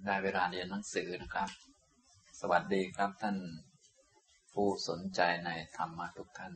ได้เวลาเรียนหนังสือนะครับสวัสดีครับท่านผู้สนใจในธรรมะทุกท่าน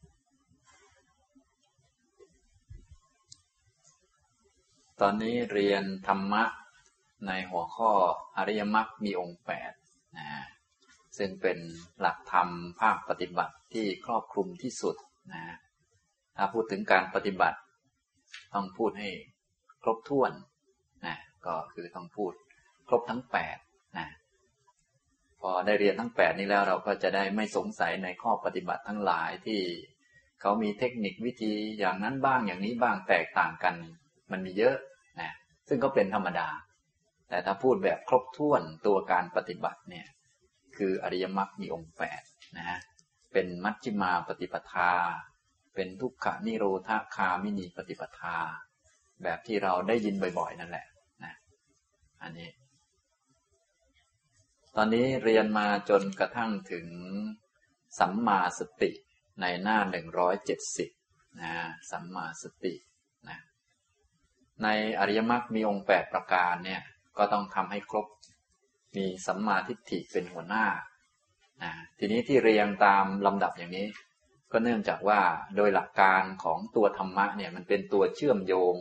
ตอนนี้เรียนธรรมะในหัวข้ออริยมรรคมีองค์8นะซึ่งเป็นหลักธรรมภาคปฏิบัติที่ครอบคลุมที่สุดนะถ้าพูดถึงการปฏิบัติต้องพูดให้ครบถ้วนนะก็คือต้องพูดครบทั้ง8นะพอได้เรียนทั้ง8นี้แล้วเราก็จะได้ไม่สงสัยในข้อปฏิบัติทั้งหลายที่เขามีเทคนิควิธีอย่างนั้นบ้างอย่างนี้บ้างแตกต่างกันมันมีเยอะนะซึ่งก็เป็นธรรมดาแต่ถ้าพูดแบบครบถ้วนตัวการปฏิบัติเนี่ยคืออริยมรรคมีองค์8นะเป็นมัชฌิมาปฏิปทาเป็นทุกขนิโรธคามินีปฏิปทาแบบที่เราได้ยินบ่อยๆนั่นแหละนะอันนี้ตอนนี้เรียนมาจนกระทั่งถึงสัมมาสติในหน้า170นะสัมมาสตินะในอริยมรรคมีองค์8ประการเนี่ยก็ต้องทำให้ครบมีสัมมาทิฏฐิเป็นหัวหน้านะทีนี้ที่เรียงตามลำดับอย่างนี้ก็เนื่องจากว่าโดยหลักการของตัวธรรมะเนี่ยมันเป็นตัวเชื่อมโยง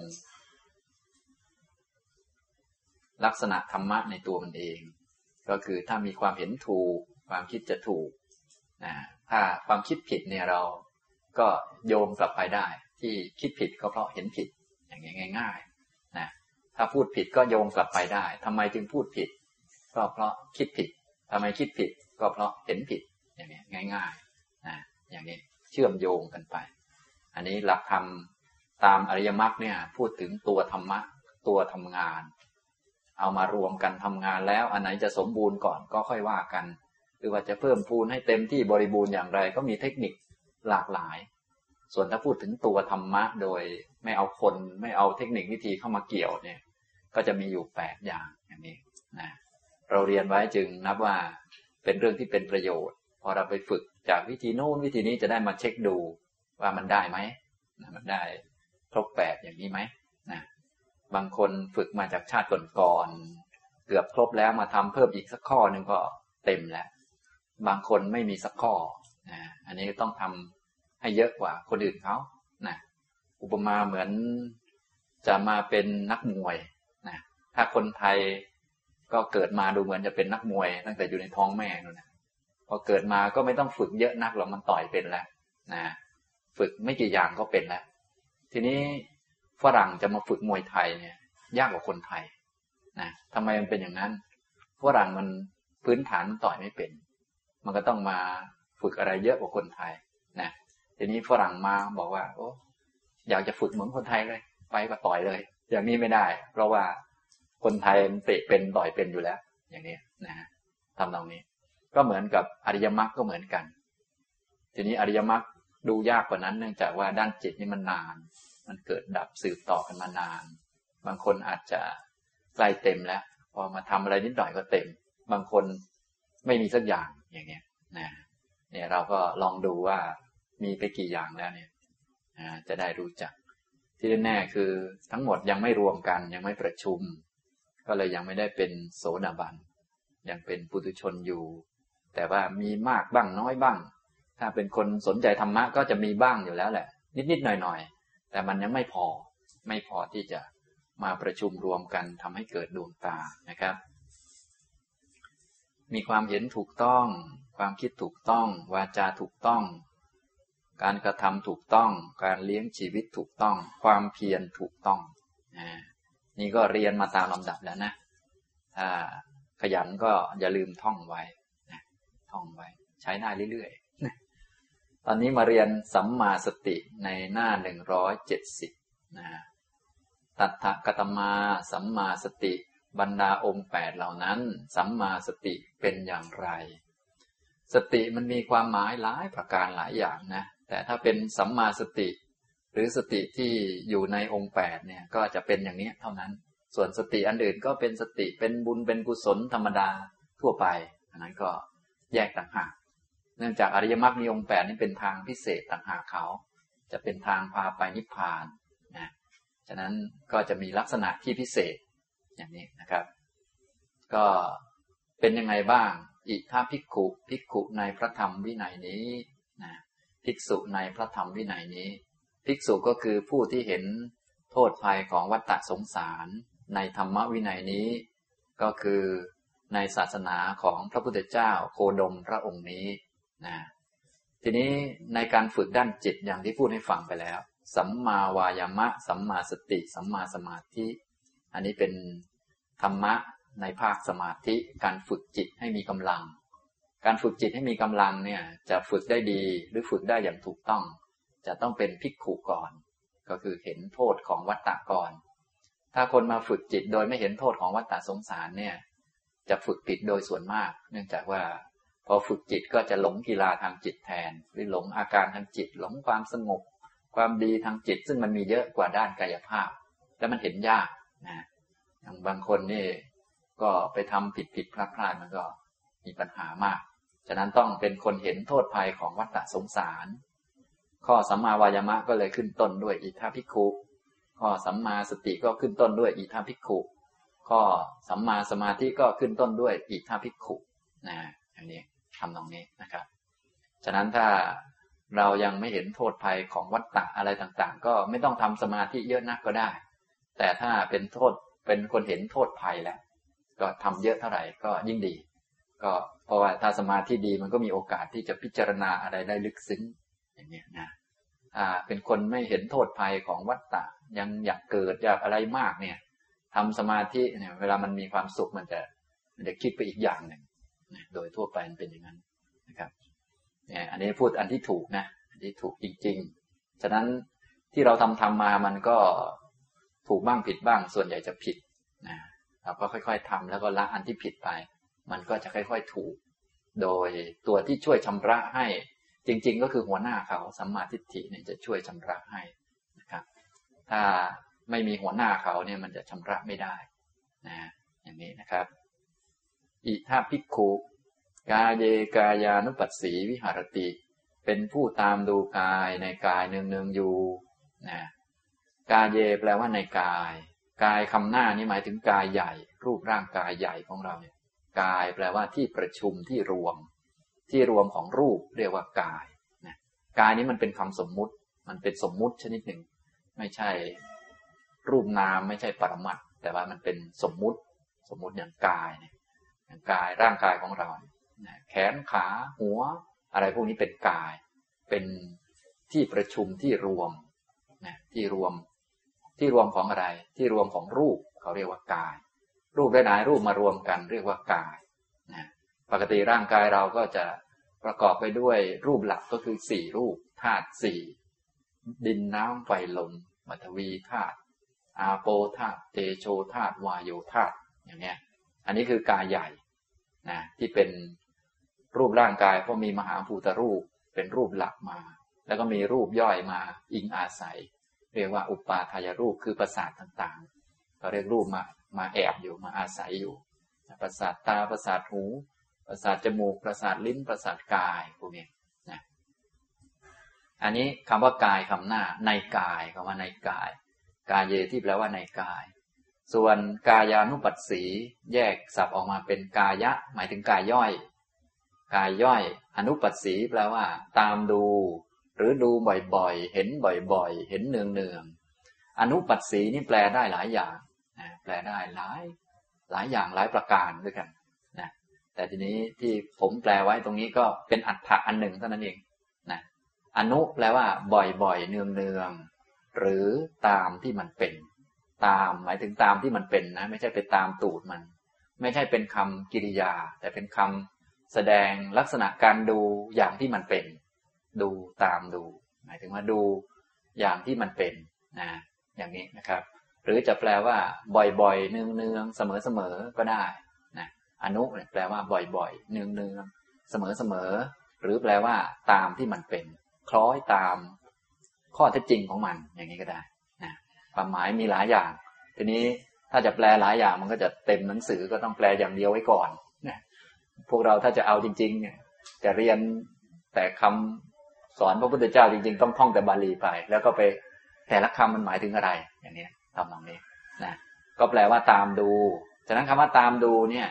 ลักษณะธรรมะในตัวมันเองก็คือถ้ามีความเห็นถูกความคิดจะถูกนะถ้าความคิดผิดเนี่ยเราก็โยงกลับไปได้ที่คิดผิดก็เพราะเห็นผิดอย่างง่ายๆนะถ้าพูดผิดก็โยงกลับไปได้ทำไมจึงพูดผิดก็เพราะคิดผิดทำไมคิดผิดก็เพราะเห็นผิดอย่างนี้ง่ายๆนะอย่างนี้เชื่อมโยงกันไปอันนี้หลักธรรมตามอริยมรรคเนี่ยพูดถึงตัวธรรมะตัวทำงานเอามารวมกันทำงานแล้วอันไหนจะสมบูรณ์ก่อนก็ค่อยว่ากันหรือว่าจะเพิ่มพูนให้เต็มที่บริบูรณ์อย่างไรก็มีเทคนิคหลากหลายส่วนถ้าพูดถึงตัวธรรมะโดยไม่เอาคนไม่เอาเทคนิควิธีเข้ามาเกี่ยวเนี่ยก็จะมีอยู่8อย่างอย่างนี้นะเราเรียนไว้จึงนับว่าเป็นเรื่องที่เป็นประโยชน์พอเราไปฝึกจากวิธีโน้นวิธีนี้จะได้มาเช็คดูว่ามันได้ไหมมันได้ครบ8อย่างนี้ไหมนะบางคนฝึกมาจากชาติก่อนๆเกือบครบแล้วมาทำเพิ่มอีกสักข้อหนึ่งก็เต็มแล้วบางคนไม่มีสักข้อนะอันนี้ต้องทำให้เยอะกว่าคนอื่นเขานะอุปมาเหมือนจะมาเป็นนักมวยนะถ้าคนไทยก็เกิดมาดูเหมือนจะเป็นนักมวยตั้งแต่อยู่ในท้องแม่นู่นนะพอเกิดมาก็ไม่ต้องฝึกเยอะนักหรอกมันต่อยเป็นแล้วนะฝึกไม่กี่อย่างก็เป็นแล้วทีนี้ฝรั่งจะมาฝึกมวยไทยเนี่ยยากกว่าคนไทยนะทำไมมันเป็นอย่างนั้นฝรั่งมันพื้นฐานมันต่อยไม่เป็นมันก็ต้องมาฝึกอะไรเยอะกว่าคนไทยนะทีนี้ฝรั่งมาบอกว่าโอ้อยากจะฝึกเหมือนคนไทยเลยไปก็ต่อยเลยอย่างนี้ไม่ได้เพราะว่าคนไทยมันเตะเป็นต่อยเป็นอยู่แล้วอย่างนี้นะทำตรงนี้ก็เหมือนกับอริยมรรคก็เหมือนกันทีนี้อริยมรรคดูยากกว่านั้นเนื่องจากว่าด้านจิตนี่มันนานมันเกิดดับสืบต่อกันมานานบางคนอาจจะใกล้เต็มแล้วพอมาทำอะไรนิดหน่อยก็เต็มบางคนไม่มีสักอย่างอย่างเงี้ยนะเนี่ยเราก็ลองดูว่ามีไปกี่อย่างแล้วเนี่ยจะได้รู้จักที่แน่ๆคือทั้งหมดยังไม่รวมกันยังไม่ประชุมก็เลยยังไม่ได้เป็นโสดาบันยังเป็นปุถุชนอยู่แต่ว่ามีมากบ้างน้อยบ้างถ้าเป็นคนสนใจธรรมะก็จะมีบ้างอยู่แล้วแหละนิดๆหน่อยๆแต่มันยังไม่พอที่จะมาประชุมรวมกันทำให้เกิดดวงตานะครับมีความเห็นถูกต้องความคิดถูกต้องวาจาถูกต้องการกระทำถูกต้องการเลี้ยงชีวิตถูกต้องความเพียรถูกต้องนี่ก็เรียนมาตามลำดับแล้วนะถ้าขยันก็อย่าลืมท่องไว้นะท่องไว้ใช้ได้เรื่อยๆตอนนี้มาเรียนสัมมาสติในหน้า170นะตัฏฐกตมาสัมมาสติบรรดาองค์8เหล่านั้นสัมมาสติเป็นอย่างไรสติมันมีความหมายหลายประการหลายอย่างนะแต่ถ้าเป็นสัมมาสติหรือสติที่อยู่ในองค์8เนี่ยก็จะเป็นอย่างนี้เท่านั้นส่วนสติอันอื่นก็เป็นสติเป็นบุญเป็นกุศลธรรมดาทั่วไปอันนั้นก็แยกต่างหากเนื่องจากอริยมรรคมีองค์8นี่เป็นทางพิเศษต่างหากเขาจะเป็นทางพาไปนิพพานนะฉะนั้นก็จะมีลักษณะที่พิเศษอย่างนี้นะครับก็เป็นยังไงบ้างอิทาภิกขุภิกขุในพระธรรมวินัยนี้นะภิกษุในพระธรรมวินัยนี้ภิกษุก็คือผู้ที่เห็นโทษภัยของวัฏฏะสงสารในธรรมวินัยนี้ก็คือในศาสนาของพระพุทธเจ้าโคดมพระองค์นี้นะทีนี้ในการฝึกด้านจิตอย่างที่พูดให้ฟังไปแล้วสัมมาวายามะสัมมาสติสัมมาสมาธิอันนี้เป็นธรรมะในภาคสมาธิการฝึกจิตให้มีกำลังการฝึกจิตให้มีกำลังเนี่ยจะฝึกได้ดีหรือฝึกได้อย่างถูกต้องจะต้องเป็นภิกขุก่อนก็คือเห็นโทษของวัฏฏะก่อนถ้าคนมาฝึกจิตโดยไม่เห็นโทษของวัฏฏะสงสารเนี่ยจะฝึกผิดโดยส่วนมากเนื่องจากว่าพอฝึกจิตก็จะหลงกีฬาทางจิตแทนหรือหลงอาการทางจิตหลงความสงบความดีทางจิตซึ่งมันมีเยอะกว่าด้านกายภาพและมันเห็นยากนะอย่างบางคนนี่ก็ไปทำผิดพลาดมันก็มีปัญหามากฉะนั้นต้องเป็นคนเห็นโทษภัยของวัฏฏะสงสารข้อสัมมาวายามะก็เลยขึ้นต้นด้วยอิทาภิกขุข้อสัมมาสติก็ขึ้นต้นด้วยอิทาภิกขุข้อสัมมาสมาธิก็ขึ้นต้นด้วยอิทาภิกขุนะอย่างนี้ทำตรงนี้นะครับฉะนั้นถ้าเรายังไม่เห็นโทษภัยของวัฏฏะอะไรต่างๆก็ไม่ต้องทำสมาธิเยอะนักก็ได้แต่ถ้าเป็นคนเห็นโทษภัยแล้วก็ทำเยอะเท่าไหร่ก็ยิ่งดีก็เพราะว่าถ้าสมาธิดีมันก็มีโอกาสที่จะพิจารณาอะไรได้ลึกซึ้งอย่างนี้นะเป็นคนไม่เห็นโทษภัยของวัฏฏะยังอยากเกิดอยากอะไรมากเนี่ยทำสมาธิเนี่ยเวลามันมีความสุขมันจะคิดไปอีกอย่างหนึ่งโดยทั่วไปมันเป็นอย่างนั้นนะครับเนี่ยอันนี้พูดอันที่ถูกนะอันที่ถูกจริงๆฉะนั้นที่เราทำมามันก็ถูกบ้างผิดบ้างส่วนใหญ่จะผิดนะเราก็ค่อยๆทำแล้วก็ละอันที่ผิดไปมันก็จะค่อยๆถูกโดยตัวที่ช่วยชำระให้จริงๆก็คือหัวหน้าเขาสัมมาทิฏฐิเนี่ยจะช่วยชำระให้นะครับถ้าไม่มีหัวหน้าเขาเนี่ยมันจะชำระไม่ได้นะอย่างนี้นะครับอิทาภิกขุกายเยกายานุปัสสีวิหารติเป็นผู้ตามดูกายในกายเนืองๆอยู่นะกายเยแปลว่าในกายกายคำหน้านี้หมายถึงกายใหญ่รูปร่างกายใหญ่ของเราเนี่ยกายแปลว่าที่ประชุมที่รวมของรูปเรียกว่ากายนะกายนี้มันเป็นคำสมมุติมันเป็นสมมุติชนิดหนึ่งไม่ใช่รูปนามไม่ใช่ปรมัตถ์แต่ว่ามันเป็นสมมุติอย่างกายเนี่ยอย่างกายร่างกายของเราแขนขาหัวอะไรพวกนี้เป็นกายเป็นที่ประชุมที่รวมนะที่รวมของอะไรที่รวมของรูปเขาเรียกว่ากายรูปหลายๆรูปมารวมกันเรียกว่ากายนะปกติร่างกายเราก็จะประกอบไปด้วยรูปหลักก็คือ4รูปธาตุ4ดินน้ำไฟลมปฐวีธาตุอาโปธาตุเตโชธาตุวายโยธาตุอย่างเนี้ยอันนี้คือกายใหญ่นะที่เป็นรูปร่างกายเพราะมีมหาภูตรูปเป็นรูปหลักมาแล้วก็มีรูปย่อยมาอิงอาศัยเรียกว่าอุปาทายรูปคือประสาทต่างๆเขาเรียกรูปมาแอบอยู่มาอาศัยอยู่ประสาทตาประสาทหูประสาทจมูกประสาทลิ้นประสาทกายพวกนี้นะอันนี้คำว่ากายคำหน้าในกายคำว่าในกายกายเยที่แปลว่าในกายส่วนกายานุปัสสีแยกศัพท์ออกมาเป็นกายะหมายถึงกายย่อยกายย่อยอนุปัสสีแปลว่าตามดูหรือดูบ่อยๆเห็นบ่อยๆเห็นเนืองๆอนุปัสสีนี่แปลได้หลายอย่างนะแปลได้หลายอย่างหลายประการด้วยกันนะแต่ทีนี้ที่ผมแปลไว้ตรงนี้ก็เป็นอัฏฐะอันหนึ่งเท่านั้นเองนะอนุแปลว่าบ่อยๆเนืองๆหรือตามที่มันเป็นตามหมายถึงตามที่มันเป็นนะไม่ใช่ไปตามตูดมันไม่ใช่เป็นคำกริยาแต่เป็นคำแสดงลักษณะการดูอย่างที่มันเป็นดูตามดูหมายถึงว่าดูอย่างที่มันเป็นนะอย่างนี้นะครับหรือจะแปลว่าบ่อยๆเนืองๆเสมอๆก็ได้นะอนุแปลว่าบ่อยๆเนืองๆเสมอๆหรือแปลว่าตามที่มันเป็นคล้อยตามข้อเท็จจริงของมันอย่างนี้ก็ได้นะความหมายมีหลายอย่างทีนี้ถ้าจะแปลหลายอย่างมันก็จะเต็มหนังสือก็ต้องแปลอย่างเดียวไว้ก่อนนะพวกเราถ้าจะเอาจริงๆเนี่ยจะเรียนแต่คำสอนพระพุทธเจ้าจริงๆต้องท่องแต่บาลีไปแล้วก็ไปแต่ละคำมันหมายถึงอะไรอย่างนี้ทำตรงนี้นะก็แปลว่าตามดูฉะนั้นคำว่าตามดูเนี่ย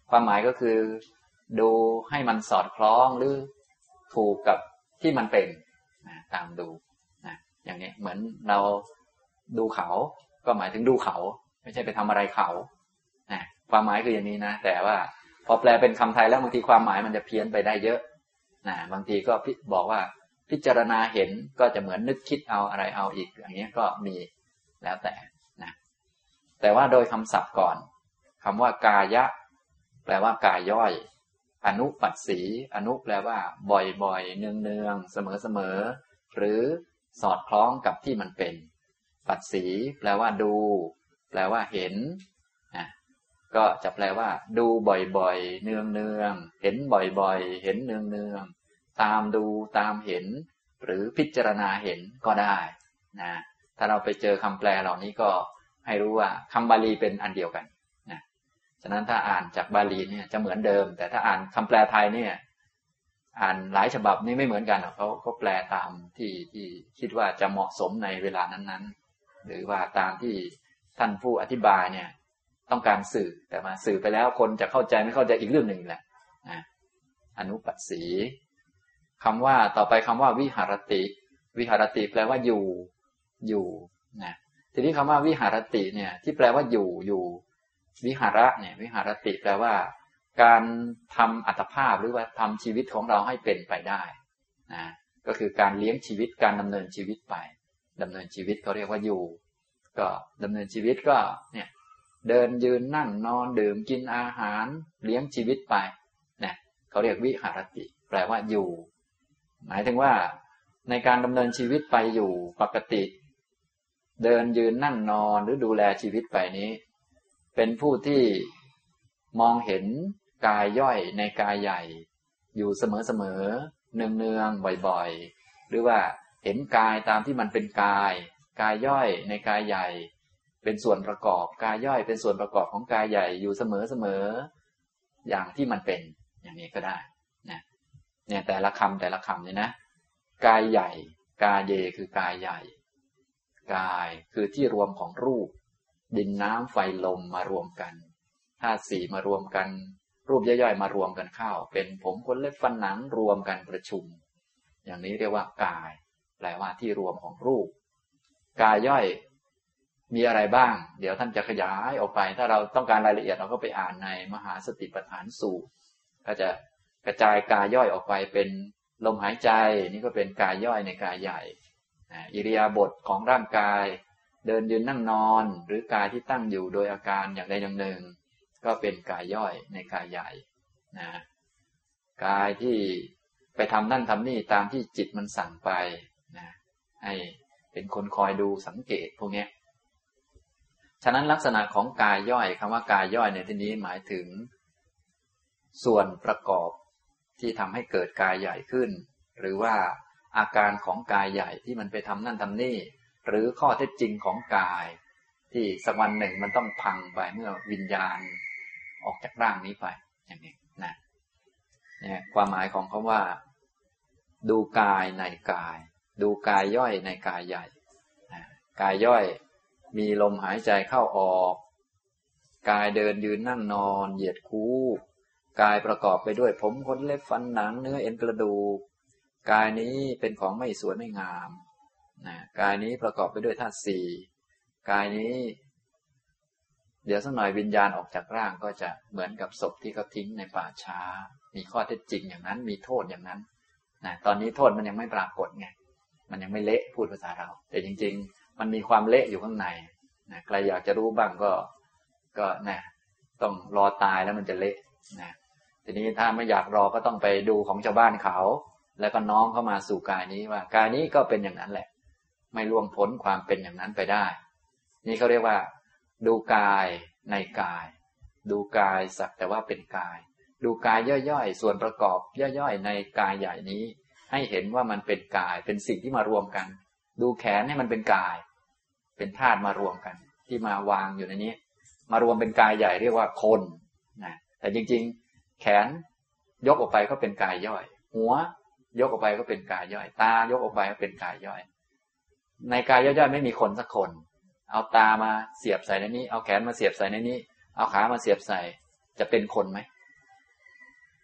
ความหมายก็คือดูให้มันสอดคล้องหรือถูกกับที่มันเป็นนะตามดูนะอย่างนี้เหมือนเราดูเขาก็หมายถึงดูเขาไม่ใช่ไปทำอะไรเขานะความหมายคืออย่างนี้นะแต่ว่าพอแปลเป็นคำไทยแล้วบางทีความหมายมันจะเพี้ยนไปได้เยอะนะบางทีก็บอกว่าพิจารณาเห็นก็จะเหมือนนึกคิดเอาอะไรเอาอีกอย่างนี้ก็มีแล้วแต่นะแต่ว่าโดยคำศัพท์ก่อนคำว่ากายะแปลว่ากายย่อยอนุปัสสีอนุแปลว่าบ่อยๆเนืองๆเสมอๆหรือสอดคล้องกับที่มันเป็นปัสสีแปลว่าดูแปลว่าเห็นก็จะแปลว่าดูบ่อยๆเนืองๆเห็นบ่อยๆเห็นเนืองๆตามดูตามเห็นหรือพิจารณาเห็นก็ได้นะถ้าเราไปเจอคำแปลเหล่านี้ก็ให้รู้ว่าคำบาลีเป็นอันเดียวกันนะฉะนั้นถ้าอ่านจากบาลีเนี่ยจะเหมือนเดิมแต่ถ้าอ่านคำแปลไทยเนี่ยอ่านหลายฉบับนี่ไม่เหมือนกันเขาแปลตามที่คิดว่าจะเหมาะสมในเวลานั้นๆหรือว่าตามที่ท่านผู้อธิบายเนี่ยต้องการสื่อแต่มาสื่อไปแล้วคนจะเข้าใจไม่เข้าใจอีกเรื่องหนึ่งแหละอนุปัสสีคำว่าต่อไปคำว่าวิหารติวิหารติแปลว่าอยู่นะทีนี้คำว่าวิหารติเนี่ยที่แปลว่าอยู่วิหาระเนี่ยวิหารติแปลว่าการทำอัตภาพหรือว่าทำชีวิตของเราให้เป็นไปได้นะก็คือการเลี้ยงชีวิตการดำเนินชีวิตไปดำเนินชีวิตเขาเรียกว่าอยู่ก็ดำเนินชีวิตก็เนี่ยเดินยืนนั่งนอนดื่มกินอาหารเลี้ยงชีวิตไปเนี่ยเขาเรียกวิหารติแปลว่าอยู่หมายถึงว่าในการดำเนินชีวิตไปอยู่ปกติเดินยืนนั่งนอนหรือดูแลชีวิตไปนี้เป็นผู้ที่มองเห็นกายย่อยในกายใหญ่อยู่เสมอเนืองบ่อยๆหรือว่าเห็นกายตามที่มันเป็นกายย่อยในกายใหญ่เป็นส่วนประกอบกายย่อยเป็นส่วนประกอบของกายใหญ่อยู่เสมออย่างที่มันเป็นอย่างนี้ก็ได้นะเนี่ยแต่ละคำเนี่ยนะกายใหญ่กายเยคือกายใหญ่กายคือที่รวมของรูปดินน้ำไฟลมมารวมกันธาตุสี่มารวมกันรูปย่อยๆมารวมกันเข้าเป็นผมขนเล็บฟันหนังรวมกันประชุมอย่างนี้เรียกว่ากายแปลว่าที่รวมของรูปกายย่อยมีอะไรบ้างเดี๋ยวท่านจะขยายออกไปถ้าเราต้องการรายละเอียดเราก็ไปอ่านในมหาสติปัฏฐานสูตรก็จะกระจายกายย่อยออกไปเป็นลมหายใจนี่ก็เป็นกายย่อยในกายใหญ่อิริยาบถของร่างกายเดินยืนนั่งนอนหรือกายที่ตั้งอยู่โดยอาการอย่างใดอย่างหนึ่งก็เป็นกายย่อยในกายใหญ่นะกายที่ไปทำนั่นทำนี่ตามที่จิตมันสั่งไปนะให้เป็นคนคอยดูสังเกตพวกนี้ฉะนั้นลักษณะของกายย่อยคำว่ากายย่อยในที่นี้หมายถึงส่วนประกอบที่ทำให้เกิดกายใหญ่ขึ้นหรือว่าอาการของกายใหญ่ที่มันไปทำนั่นทำนี่หรือข้อเท็จจริงของกายที่สักวันหนึ่งมันต้องพังไปเมื่อวิญญาณออกจากร่างนี้ไปอย่างนี้นะเนี่ยความหมายของคำว่าดูกายในกายดูกายย่อยในกายใหญ่กายย่อยมีลมหายใจเข้าออกกายเดินยืนนั่งนอนเหยียดคู้กายประกอบไปด้วยผมขนเล็บฟันหนังเนื้อเอ็นกระดูกกายนี้เป็นของไม่สวยไม่งามกายนี้ประกอบไปด้วยธาตุสี่กายนี้เดี๋ยวสักหน่อยวิญญาณออกจากร่างก็จะเหมือนกับศพที่เขาทิ้งในป่าช้ามีข้อเท็จจริงอย่างนั้นมีโทษอย่างนั้นตอนนี้โทษมันยังไม่ปรากฏไงมันยังไม่เละพูดภาษาเราแต่จริงๆมันมีความเละอยู่ข้างในใครอยากจะรู้บ้างก็ต้องรอตายแล้วมันจะเละทีนี้ถ้าไม่อยากรอก็ต้องไปดูของชาวบ้านเขาแล้วก็น้อมเข้ามาสู่กายนี้ว่ากายนี้ก็เป็นอย่างนั้นแหละไม่ล่วงพ้นความเป็นอย่างนั้นไปได้นี่เขาเรียกว่าดูกายในกายดูกายสักแต่ว่าเป็นกายดูกายย่อยๆส่วนประกอบย่อยๆในกายใหญ่นี้ให้เห็นว่ามันเป็นกายเป็นสิ่งที่มารวมกันดูแขนให้มันเป็นกายเป็นธาตุมารวมกันที่มาวางอยู่ในนี้มารวมเป็นกายใหญ่เรียกว่าคนแต่จริงๆแขนยกออกไปก็เป็นกายย่อยหัวยกออกไปก็เป็นกายย่อยตายกออกไปก็เป็นกายย่อยในกายย่อยๆไม่มีคนสักคนเอาตามาเสียบใส่ในนี้เอาแขนมาเสียบใส่ในนี้เอาขามาเสียบใส่จะเป็นคนไหม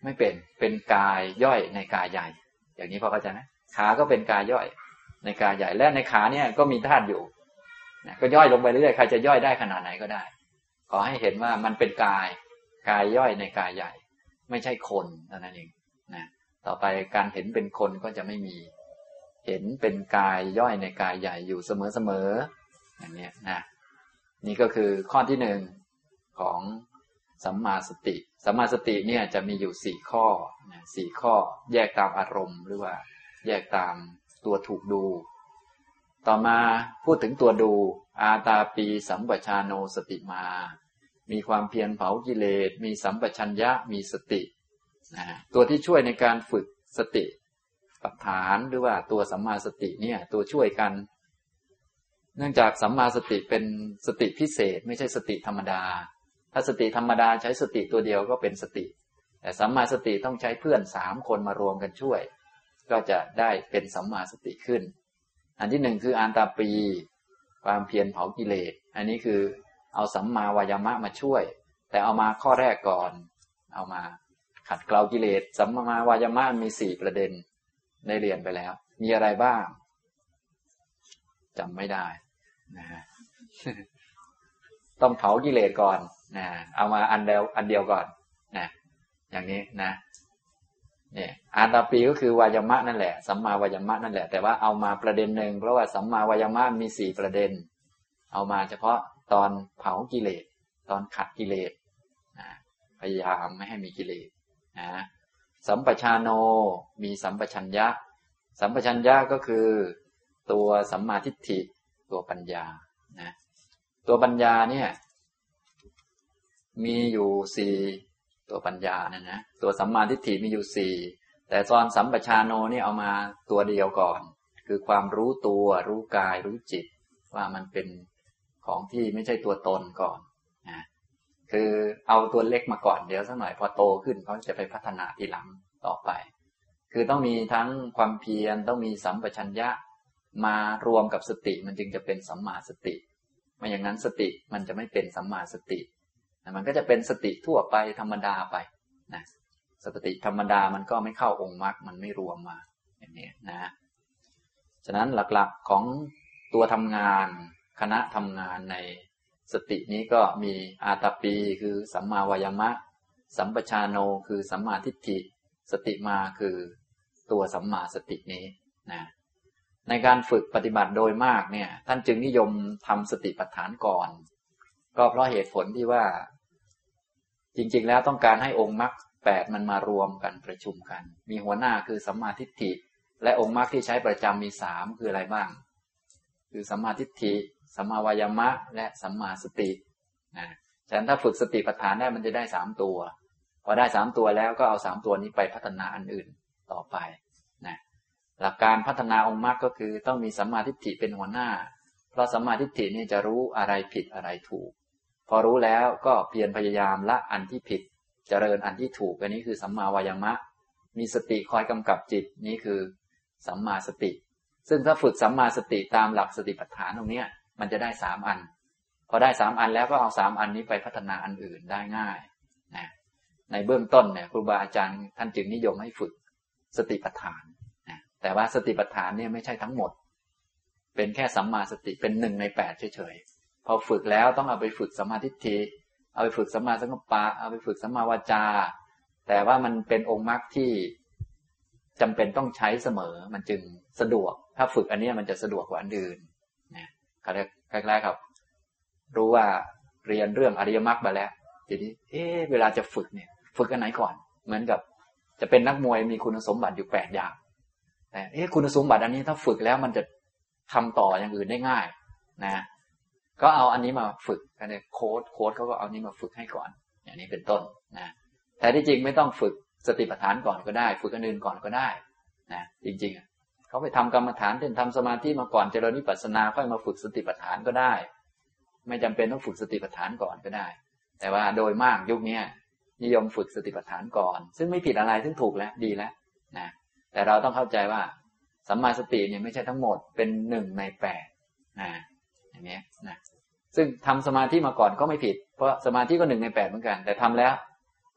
ไม่เป็นกายย่อยในกายใหญ่อย่างนี้พอเข้าใจไหมขาก็เป็นกายย่อยในกายใหญ่และในขาเนี่ยก็มีธาตุอยู่นะก็ย่อยลงไปเรื่อยๆใครจะย่อยได้ขนาดไหนก็ได้ขอให้เห็นว่ามันเป็นกายย่อยในกายใหญ่ไม่ใช่คนเท่านั้นเองนะต่อไปการเห็นเป็นคนก็จะไม่มีเห็นเป็นกายย่อยในกายใหญ่อยู่เสมอๆอย่างนี้นะนี่ก็คือข้อที่หนึ่งของสัมมาสติสัมมาสติเนี่ยจะมีอยู่4ข้อนะ4ข้อแยกตามอารมณ์หรือว่าแยกตามตัวถูกดูต่อมาพูดถึงตัวดูอาตาปีสัมปชาโนสติมามีความเพียรเผากิเลสมีสัมปชัญญะมีสตินะตัวที่ช่วยในการฝึกสติปัฏฐานหรือว่าตัวสัมมาสติเนี่ยตัวช่วยกันเนื่องจากสัมมาสติเป็นสติพิเศษไม่ใช่สติธรรมดาถ้าสติธรรมดาใช้สติตัวเดียวก็เป็นสติแต่สัมมาสติต้องใช้เพื่อน3คนมารวมกันช่วยก็จะได้เป็นสัมมาสติขึ้นอันที่หนึ่งคืออาตาปีความเพียรเผากิเลสอันนี้คือเอาสัมมาวายามะมาช่วยแต่เอามาข้อแรกก่อนเอามาขัดเกลากิเลสสัมมาวายามะมี4ประเด็นได้เรียนไปแล้วมีอะไรบ้างจำไม่ได้นะฮะ ต้องเผากิเลสก่อนนะเอามาอันเดียวก่อนนะอย่างนี้นะเนี่ยอาตาปีก็คือวายามะนั่นแหละสัมมาวายามะนั่นแหละแต่ว่าเอามาประเด็นหนึ่งเพราะว่าสัมมาวายามะมี4ประเด็นเอามาเฉพาะตอนเผากิเลสตอนขัดกิเลสนะพยายามไม่ให้มีกิเลสนะสัมปชาโนมีสัมปชัญญะสัมปชัญญะก็คือตัวสัมมาทิฏฐิตัวปัญญานะตัวปัญญาเนี่ยมีอยู่4ตัวปัญญานะตัวสัมมาทิฏฐิมีอยู่4แต่ตอนสัมปชาโนนี่เอามาตัวเดียวก่อนคือความรู้ตัวรู้กายรู้จิตว่ามันเป็นของที่ไม่ใช่ตัวตนก่อนนะคือเอาตัวเล็กมาก่อนเดี๋ยวสักหน่อยพอโตขึ้นเขาจะไปพัฒนาทีหลังต่อไปคือต้องมีทั้งความเพียรต้องมีสัมปชัญญะมารวมกับสติมันจึงจะเป็นสัมมาสติไม่อย่างนั้นสติมันจะไม่เป็นสัมมาสติมันก็จะเป็นสติทั่วไปธรรมดาไปนะสติธรรมดามันก็ไม่เข้าองค์มรรคมันไม่รวมมาอย่างนี้นะฉะนั้นหลักๆของตัวทำงานคณะทำงานในสตินี้ก็มีอาตาปีคือสัมมาวายามะสัมปชาโนคือสัมมาทิฏฐิสติมาคือตัวสัมมาสตินี้นะในการฝึกปฏิบัติโดยมากเนี่ยท่านจึงนิยมทำสติปัฏฐานก่อนก็เพราะเหตุผลที่ว่าจริงๆแล้วต้องการให้องค์มรรค8มันมารวมกันประชุมกันมีหัวหน้าคือสัมมาทิฏฐิและองค์มรรคที่ใช้ประจำมี3คืออะไรบ้างคือสัมมาทิฏฐิสัมมาวายามะและสัมมาสตินะฉะนั้นถ้าฝึกสติปัฏฐานได้มันจะได้3ตัวพอได้3ตัวแล้วก็เอา3ตัวนี้ไปพัฒนาอันอื่นต่อไปนะหลักการพัฒนาองค์มรรคก็คือต้องมีสัมมาทิฏฐิเป็นหัวหน้าเพราะสัมมาทิฏฐินี่จะรู้อะไรผิดอะไรถูกพอรู้แล้วก็เพียรพยายามละอันที่ผิดเจริญอันที่ถูกอันนี้คือสัมมาวายามะมีสติคอยกำกับจิตนี้คือสัมมาสติซึ่งถ้าฝึกสัมมาสติตามหลักสติปัฏฐานตรงนี้มันจะได้3อันพอได้3อันแล้วก็เอา3อันนี้ไปพัฒนาอันอื่นได้ง่ายนะในเบื้องต้นเนี่ยครูบาอาจารย์ท่านจึงนิยมให้ฝึกสติปัฏฐานนะแต่ว่าสติปัฏฐานเนี่ยไม่ใช่ทั้งหมดเป็นแค่สัมมาสติเป็น1ใน8เฉยๆพอฝึกแล้วต้องเอาไปฝึกสัมมาทิฏฐิเอาไปฝึกสัมมาสังกัปปะเอาไปฝึกสัมมาวาจาแต่ว่ามันเป็นองค์มรรคที่จำเป็นต้องใช้เสมอมันจึงสะดวกถ้าฝึกอันนี้มันจะสะดวกกว่าอันอื่นนะคล้ายๆครับรู้ว่าเรียนเรื่องอริยมรรคมาแล้วทีนี้เวลาจะฝึกเนี่ยฝึกอันไหนก่อนเหมือนกับจะเป็นนักมวยมีคุณสมบัติอยู่8อย่างแต่คุณสมบัติอันนี้ถ้าฝึกแล้วมันจะทำต่ออย่างอื่นได้ง่ายนะก็เอาอันนี้มาฝึกกันเลยโค้ดเขาก็เอานี้มาฝึกให้ก่อนอย่างนี้เป็นต้นนะแต่ที่จริงไม่ต้องฝึกสติปัฏฐานก่อนก็ได้ฝึกอันอื่นก่อนก็ได้นะจริงๆเขาไปทำกรรมฐานเช่นทำสมาธิมาก่อนเจริญวิปัสสนาค่อยมาฝึกสติปัฏฐานก็ได้ไม่จำเป็นต้องฝึกสติปัฏฐานก่อนก็ได้แต่ว่าโดยมากยุคนี้นิยมฝึกสติปัฏฐานก่อนซึ่งไม่ผิดอะไรซึ่งถูกแล้วดีแล้วนะแต่เราต้องเข้าใจว่าสัมมาสติเนี่ยไม่ใช่ทั้งหมดเป็น1ใน8นะอย่างนี้นะซึ่งทำสมาธิมาก่อนก็ไม่ผิดเพราะสมาธิก็1ใน8เหมือนกันแต่ทำแล้วต้อง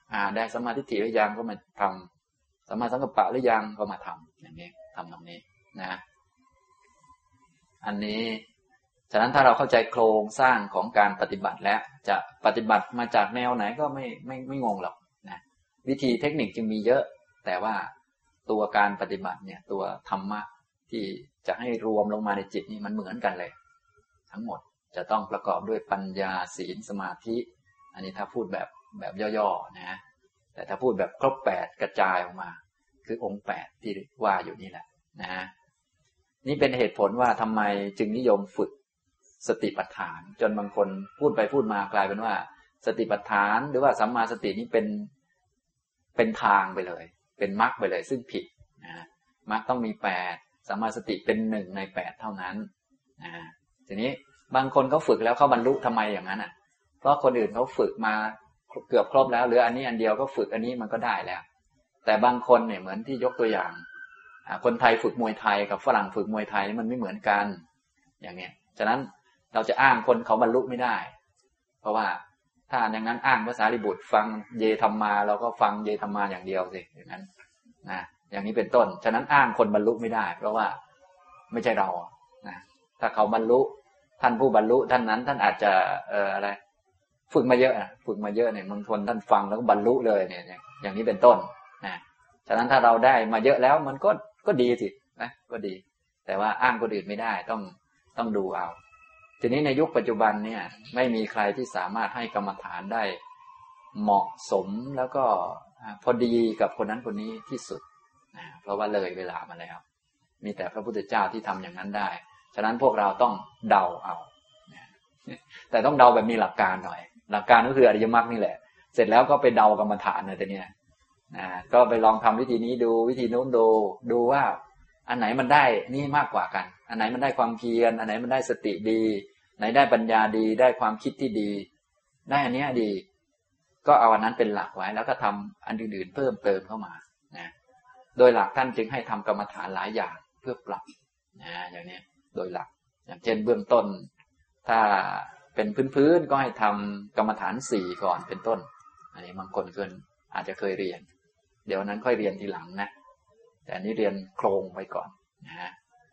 ได้สัมมาทิฏฐิหรือยังก็มาทำสัมมาสังกัปปะหรือยังก็มาทำอย่างนี้ทำตรงนี้นะอันนี้ฉะนั้นถ้าเราเข้าใจโครงสร้างของการปฏิบัติแล้วจะปฏิบัติมาจากแนวไหนก็ไม่งงหรอกนะวิธีเทคนิคจึงมีเยอะแต่ว่าตัวการปฏิบัติเนี่ยตัวธรรมะที่จะให้รวมลงมาในจิตนี่มันเหมือนกันเลยทั้งหมดจะต้องประกอบด้วยปัญญาศีลสมาธิอันนี้ถ้าพูดแบบย่อๆนะแต่ถ้าพูดแบบครบ8กระจายออกมาคือองค์8ที่ว่าอยู่นี่แหละนะนี่เป็นเหตุผลว่าทำไมจึงนิยมฝึกสติปัฏฐานจนบางคนพูดไปพูดมากลายเป็นว่าสติปัฏฐานหรือว่าสัมมาสตินี่เป็นทางไปเลยเป็นมรรคไปเลยซึ่งผิดนะมรรคต้องมี8สัมมาสติเป็น1ใน8เท่านั้นนะทีนี้บางคนเขาฝึกแล้วเขาบรรลุทำไมอย่างนั้นอ่ะเพราะคนอื่นเขาฝึกมาเกือบครบแล้วหรืออันนี้อันเดียวก็ฝึกอันนี้มันก็ได้แล้วแต่บางคนเนี่ยเหมือนที่ยกตัวอย่างคนไทยฝึกมวยไทยกับฝรั่งฝึกมวยไทยมันไม่เหมือนกันอย่างเนี้ยฉะนั้นเราจะอ้างคนเขาบรรลุไม่ได้เพราะว่าถ้าอย่างนั้นอ้างภาษาลิบุตรฟังเยธรรมาเราก็ฟังเยธรรมาอย่างเดียวสิอย่างนั้นนะอย่างนี้เป็นต้นฉะนั้นอ้างคนบรรลุไม่ได้เพราะว่าไม่ใช่เรานะถ้าเขาบรรลุท่านผู้บรรลุท่านนั้นท่านอาจจะอะไรฝึกมาเยอะฝึกมาเยอะเนี่ยบางคนท่านฟังแล้วก็บรรลุเลยเนี่ยอย่างนี้เป็นต้นนะฉะนั้นถ้าเราได้มาเยอะแล้วมันก็ดีสินะก็ดีแต่ว่าอ้างคนอื่นไม่ได้ต้องดูเอาทีนี้ในยุคปัจจุบันเนี่ยไม่มีใครที่สามารถให้กรรมฐานได้เหมาะสมแล้วก็พอดีกับคนนั้นคนนี้ที่สุดนะเพราะว่าเลยเวลามาแล้วมีแต่พระพุทธเจ้าที่ทำอย่างนั้นได้ฉะนั้นพวกเราต้องเดาเอานะแต่ต้องเดาแบบมีหลักการหน่อยหลักการก็คืออริยมรรคนี่แหละเสร็จแล้วก็ไปเดากรรมฐานเลยแต่เนี่ยก็ไปลองทำวิธีนี้ดูวิธีโน้นดูว่าอันไหนมันได้นี่มากกว่ากันอันไหนมันได้ความเพียรอันไหนมันได้สติดีไหนได้ปัญญาดีได้ความคิดที่ดีได้อันนี้ดีก็เอาอันนั้นเป็นหลักไว้แล้วก็ทำอันอื่นๆเพิ่มเติมเข้ามานะโดยหลักท่านจึงให้ทำกรรมฐานหลายอย่างเพื่อปรับนะอย่างนี้โดยหลักอย่างเช่นเบื้องต้นถ้าเป็นพื้นๆก็ให้ทำกรรมฐาน4ก่อนเป็นต้นอันนี้บางคนอาจจะเคยเรียนเดี๋ยวนั้นค่อยเรียนทีหลังนะแต่อันนี้เรียนโครงไปก่อนนะ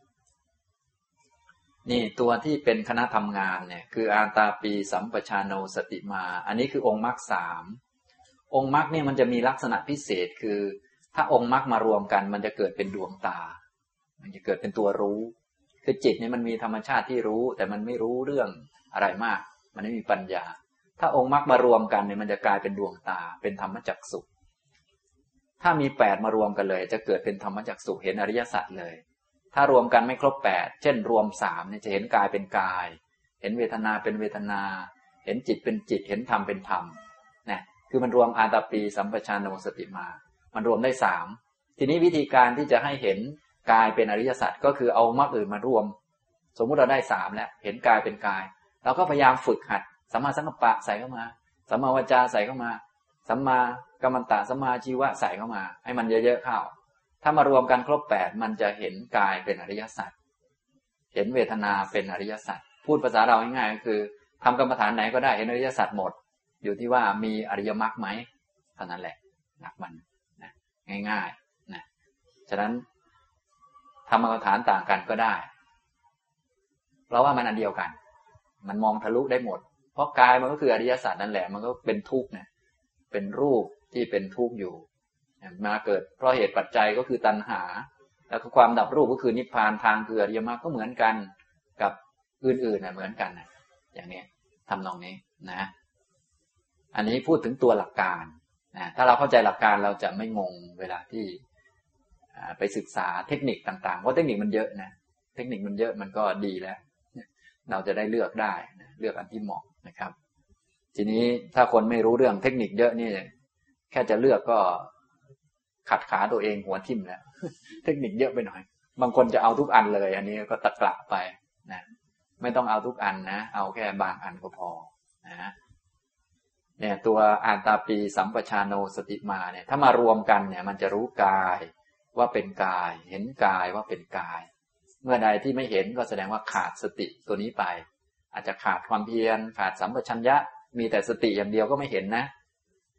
นี่ตัวที่เป็นคณะทำงานเนี่ยคืออาตาปีสัมปชานโนสติมาอันนี้คือองค์มรรค3องค์มรรคเนี่ยมันจะมีลักษณะพิเศษคือถ้าองค์มรรคมารวมกันมันจะเกิดเป็นดวงตามันจะเกิดเป็นตัวรู้คือจิตเนี่ยมันมีธรรมชาติที่รู้แต่มันไม่รู้เรื่องอะไรมากมันไม่มีปัญญาถ้าองค์มรรคมารวมกันเนี่ยมันจะกลายเป็นดวงตาเป็นธรรมจักษุถ้ามี8มารวมกันเลยจะเกิดเป็นธรรมจักษุเห็นอริยสัจเลยถ้ารวมกันไม่ครบ8เช่นรวม3เนี่ยจะเห็นกายเป็นกายเห็นเวทนาเป็นเวทนาเห็นจิตเป็นจิตเห็นธรรมเป็นธรรมนะคือมันรวมอาตาปีสัมปชานโนสติมามันรวมได้3ทีนี้วิธีการที่จะให้เห็นกายเป็นอริยสัจก็คือเอามรรคอื่นมารวมสมมุติเราได้3แล้วเห็นกายเป็นกายเราก็พยายามฝึกหัดสัมมาสังกัปปะใส่เข้ามาสัมมาวาจาใส่เข้ามาสัมมากัมมันตะสัมมาชีวะใส่เข้ามาให้มันเยอะๆเข้าถ้ามารวมกันครบ8มันจะเห็นกายเป็นอริยสัจเห็นเวทนาเป็นอริยสัจพูดภาษาเราง่ายๆก็คือทำกรรมฐานไหนก็ได้เห็นอริยสัจหมดอยู่ที่ว่ามีอริยมรรคไหมเท่านั้นแหละหลักมันนะง่ายๆนะฉะนั้นทำกรรมฐานต่างกันก็ได้เพราะว่ามันอันเดียวกันมันมองทะลุได้หมดเพราะกายมันก็คืออริยสัจนั่นแหละมันก็เป็นทุกข์นะเป็นรูปที่เป็นทุกข์อยู่มาเกิดเพราะเหตุปัจจัยก็คือตัณหาแล้วก็ความดับรูปก็คือนิพพานทางคืออริยมรรคก็เหมือนกันกับอื่นๆเหมือนกันนะอย่างนี้ทำนองนี้นะอันนี้พูดถึงตัวหลักการนะถ้าเราเข้าใจหลักการเราจะไม่งงเวลาที่ไปศึกษาเทคนิคต่างๆเพราะเทคนิคมันเยอะนะเทคนิคมันเยอะมันก็ดีแล้วเราจะได้เลือกได้เลือกอันที่เหมาะนะครับทีนี้ถ้าคนไม่รู้เรื่องเทคนิคเยอะนี่แค่จะเลือกก็ขัดขาตัวเองหัวทิ่มแล้วเทคนิคเยอะไปหน่อยบางคนจะเอาทุกอันเลยอันนี้ก็ตะกละไปนะไม่ต้องเอาทุกอันนะเอาแค่บางอันก็พอนะเนี่ยตัวอาตาปีสัมปชานโนสติมาเนี่ยถ้ามารวมกันเนี่ยมันจะรู้กายว่าเป็นกายเห็นกายว่าเป็นกายเมื่อใดที่ไม่เห็นก็แสดงว่าขาดสติตัวนี้ไปอาจจะขาดความเพียรขาดสัมปชัญญะมีแต่สติอย่างเดียวก็ไม่เห็นนะ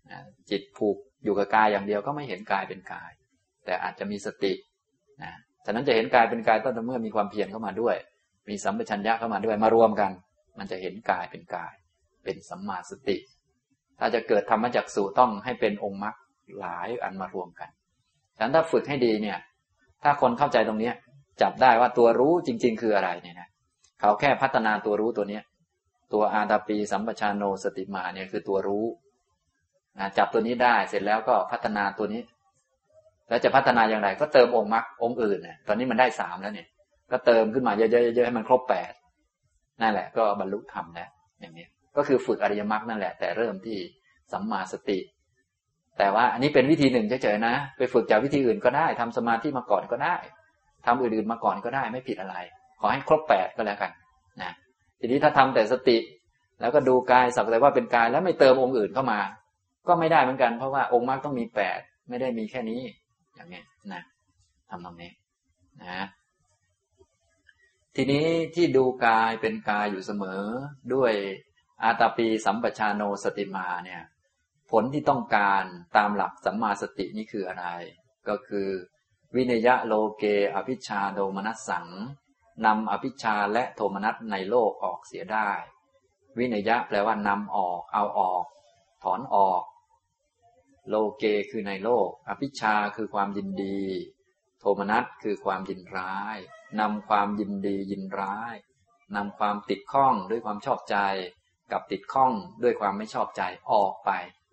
จิตผูกอยู่กับกายอย่างเดียวก็ไม่เห็นกายเป็นกายแต่อาจจะมีสตินะฉะนั้นจะเห็นกายเป็นกายต้องเมื่อมีความเพียรเข้ามาด้วยมีสัมปชัญญะเข้ามาด้วยมารวมกันมันจะเห็นกายเป็นกายเป็นสัมมาสติถ้าจะเกิดธรรมจักษุต้องให้เป็นองค์มรรคหลายอันมารวมกันฉะนั้นถ้าฝึกให้ดีเนี่ยถ้าคนเข้าใจตรงนี้จับได้ว่าตัวรู้จริงๆคืออะไรเนี่ยนะเขาแค่พัฒนาตัวรู้ตัวนี้ตัวอาตาปีสัมปชานโนสติมาเนี่ยคือตัวรู้จับตัวนี้ได้เสร็จแล้วก็พัฒนาตัวนี้แล้วจะพัฒนาอย่างไรก็เติมองค์มรรคองค์อื่นเนี่ยตอนนี้มันได้3แล้วเนี่ยก็เติมขึ้นมาเยอะๆให้มันครบ8นั่นแหละก็บรรลุธรรมแล้วอย่างนี้ก็คือฝึกอริยมรรคนั่นแหละแต่เริ่มที่สัมมาสติแต่ว่าอันนี้เป็นวิธีหนึ่งเฉยๆนะไปฝึกจากวิธีอื่นก็ได้ทำสมาธิมาก่อนก็ได้ทำอื่นๆมาก่อนก็ได้ไม่ผิดอะไรขอให้ครบ8ก็แล้วกันนะทีนี้ถ้าทำแต่สติแล้วก็ดูกายสักแต่ว่าเป็นกายแล้วไม่เติมองค์อื่นเข้ามาก็ไม่ได้เหมือนกันเพราะว่าองค์มรรคต้องมี8ไม่ได้มีแค่นี้อย่างนี้นะทำตรงนี้นะทีนี้ที่ดูกายเป็นกายอยู่เสมอด้วยอาตาปีสัมปชานโนสติมาเนี่ยผลที่ต้องการตามหลักสัมมาสตินี่คืออะไรก็คือวินยะโลเกอภิชฌาโดมนัสสังนำอภิชฌาและโทมนัสในโลกออกเสียได้วินยะแปลว่านำออกเอาออกถอนออกโลเกคือในโลกอภิชฌาคือความยินดีโทมนัสคือความยินร้ายนำความยินดียินร้ายนำความติดข้องด้วยความชอบใจกับติดข้องด้วยความไม่ชอบใจออกไป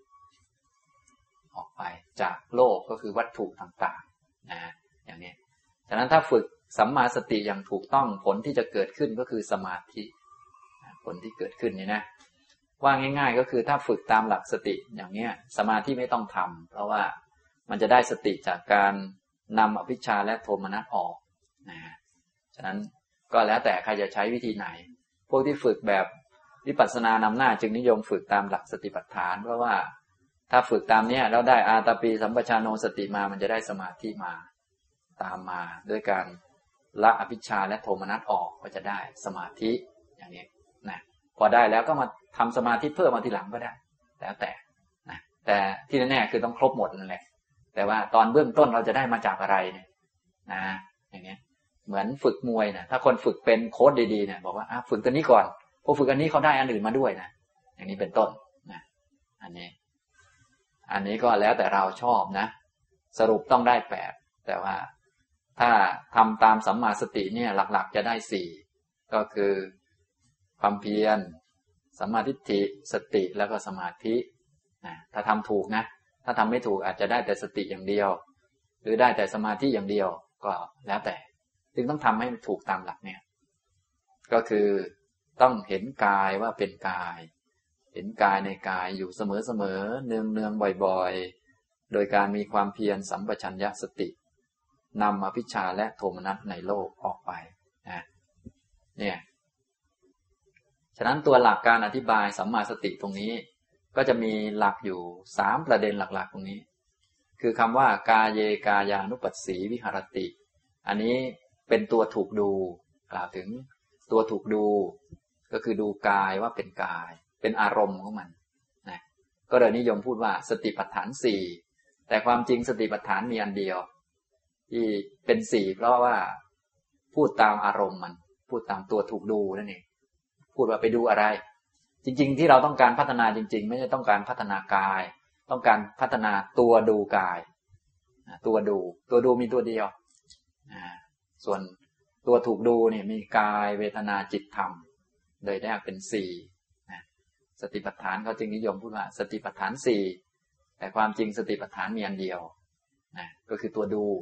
จากโลกก็คือวัตถุต่างๆนะอย่างนี้ฉะนั้นถ้าฝึกสัมมาสติอย่างถูกต้องผลที่จะเกิดขึ้นก็คือสมาธิผลที่เกิดขึ้นนี่นะว่าง่ายๆก็คือถ้าฝึกตามหลักสติอย่างนี้สมาธิไม่ต้องทำเพราะว่ามันจะได้สติจากการนำอภิชฌาและโทมนัสออกนะฉะนั้นก็แล้วแต่ใครจะใช้วิธีไหนพวกที่ฝึกแบบวิปัสสนานำหน้าจึงนิยมฝึกตามหลักสติปัฏฐานเพราะว่าถ้าฝึกตามนี้แล้วได้อาตาปีสัมปชานโนสติมามันจะได้สมาธิมาตามมาด้วยการละอภิชฌาและโทมนัสออกก็จะได้สมาธิอย่างนี้นะพอได้แล้วก็มาทำสมาธิเพิ่มมาทีหลังก็ได้แล้วแต่นะแต่ที่แน่ๆคือต้องครบหมดนั่นแหละแต่ว่าตอนเบื้องต้นเราจะได้มาจากอะไรเนี่ยนะอย่างนี้เหมือนฝึกมวยนะถ้าคนฝึกเป็นโค้ชดีๆเนี่ยบอกว่าฝึกตัวนี้ก่อนพอฝึกอันนี้เขาได้อันอื่นมาด้วยนะอย่างนี้เป็นต้นนะอันนี้ก็แล้วแต่เราชอบนะสรุปต้องได้8แต่ว่าถ้าทำตามสัมมาสติเนี่ยหลักๆจะได้4ก็คือความเพียรสัมมาทิฏฐิสติแล้วก็สมาธินะถ้าทำถูกนะถ้าทำไม่ถูกอาจจะได้แต่สติอย่างเดียวหรือได้แต่สมาธิอย่างเดียวก็แล้วแต่จึงต้องทำให้ถูกตามหลักเนี่ยก็คือต้องเห็นกายว่าเป็นกายเห็นกายในกายอยู่เสมอๆเนืองๆบ่อยๆโดยการมีความเพียรสัมปชัญญะสตินำอภิชฌาและโทมนัสในโลกออกไปนะเนี่ยฉะนั้นตัวหลักการอธิบายสัมมาสติตรงนี้ก็จะมีหลักอยู่3ประเด็นหลักๆตรงนี้คือคำว่ากาเยกายานุปัสสีวิหรติอันนี้เป็นตัวถูกดูกล่าวถึงตัวถูกดูก็คือดูกายว่าเป็นกายเป็นอารมณ์ของมันนะก็เลยนิยมพูดว่าสติปัฏฐาน4แต่ความจริงสติปัฏฐานมีอันเดียวที่เป็น4เพราะว่าพูดตามอารมณ์มันพูดตามตัวถูกดูนั่นเองพูดว่าไปดูอะไรจริงๆที่เราต้องการพัฒนาจริงๆไม่ใช่ต้องการพัฒนากายต้องการพัฒนาตัวดูกายตัวดูมีตัวเดียวส่วนตัวถูกดูเนี่ยมีกายเวทนาจิตธรรมโดยแยกเป็น4สติปัฏฐานเขาจึงนิยมพูดว่าสติปัฏฐาน4แต่ความจริงสติปัฏฐานมีอันเดียวก็คือตัวดู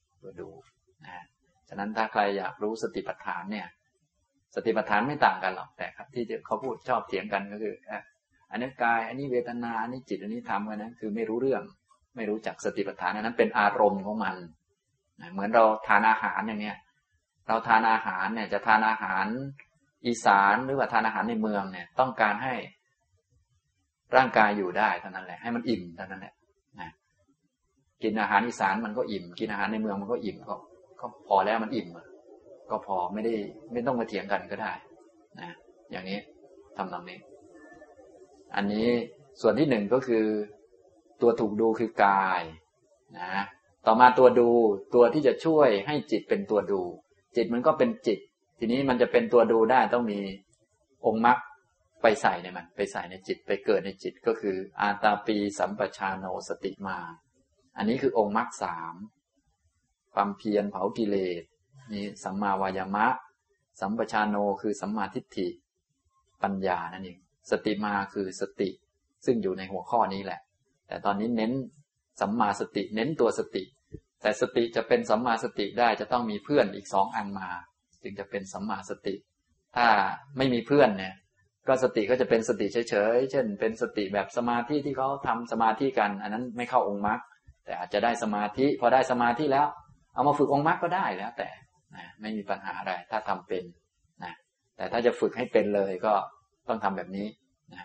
ฉะนั้นถ้าใครอยากรู้สติปัฏฐานเนี่ยสติปัฏฐานไม่ต่างกันหรอกแต่ครับที่เขาพูดชอบเถียงกันก็คืออันนี้กายอันนี้เวทนาอันนี้จิตอันนี้ธรรมกันนะคือไม่รู้เรื่องไม่รู้จักสติปัฏฐานนั้นเป็นอารมณ์ของมันเหมือนเราทานอาหารอย่างเนี้ยเราทานอาหารเนี่ยจะทานอาหารอีสานหรือว่าทานอาหารในเมืองเนี่ยต้องการให้ร่างกายอยู่ได้เท่านั้นแหละให้มันอิ่มเท่านั้นแหละกินอาหารอีสานมันก็อิ่มกินอาหารในเมืองมันก็อิ่มก็พอแล้วมันอิ่มก็พอไม่ต้องมาเถียงกันก็ได้นะอย่างนี้ทำตรงนี้อันนี้ส่วนที่1ก็คือตัวถูกดูคือกายนะต่อมาตัวดูตัวที่จะช่วยให้จิตเป็นตัวดูจิตมันก็เป็นจิตทีนี้มันจะเป็นตัวดูได้ต้องมีองค์มรรคไปใส่ในมันไปใส่ในจิตไปเกิดในจิตก็คืออาตาปีสัมปชาโนสติมาอันนี้คือองค์มรรคสามความเพียรเผากิเลสนี่สัมมาวายามะสัมปชาโนคือสัมมาทิฏฐิปัญญานั่นเองสติมาคือสติซึ่งอยู่ในหัวข้อนี้แหละแต่ตอนนี้เน้นสัมมาสติเน้นตัวสติแต่สติจะเป็นสัมมาสติได้จะต้องมีเพื่อนอีก2อันมาจึงจะเป็นสัมมาสติถ้าไม่มีเพื่อนเนี่ยก็สติก็จะเป็นสติเฉยๆเช่นเป็นสติแบบสมาธิที่เขาทำสมาธิกันอันนั้นไม่เข้าองค์มรรคแต่อาจจะได้สมาธิพอได้สมาธิแล้วเอามาฝึกองค์มรรคก็ได้แล้วแต่นะไม่มีปัญหาอะไรถ้าทำเป็นนะแต่ถ้าจะฝึกให้เป็นเลยก็ต้องทำแบบนี้นะ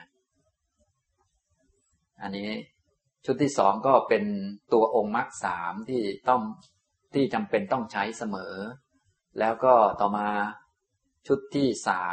อันนี้ชุดที่2ก็เป็นตัวองค์มรรค3ที่จำเป็นต้องใช้เสมอแล้วก็ต่อมาชุดที่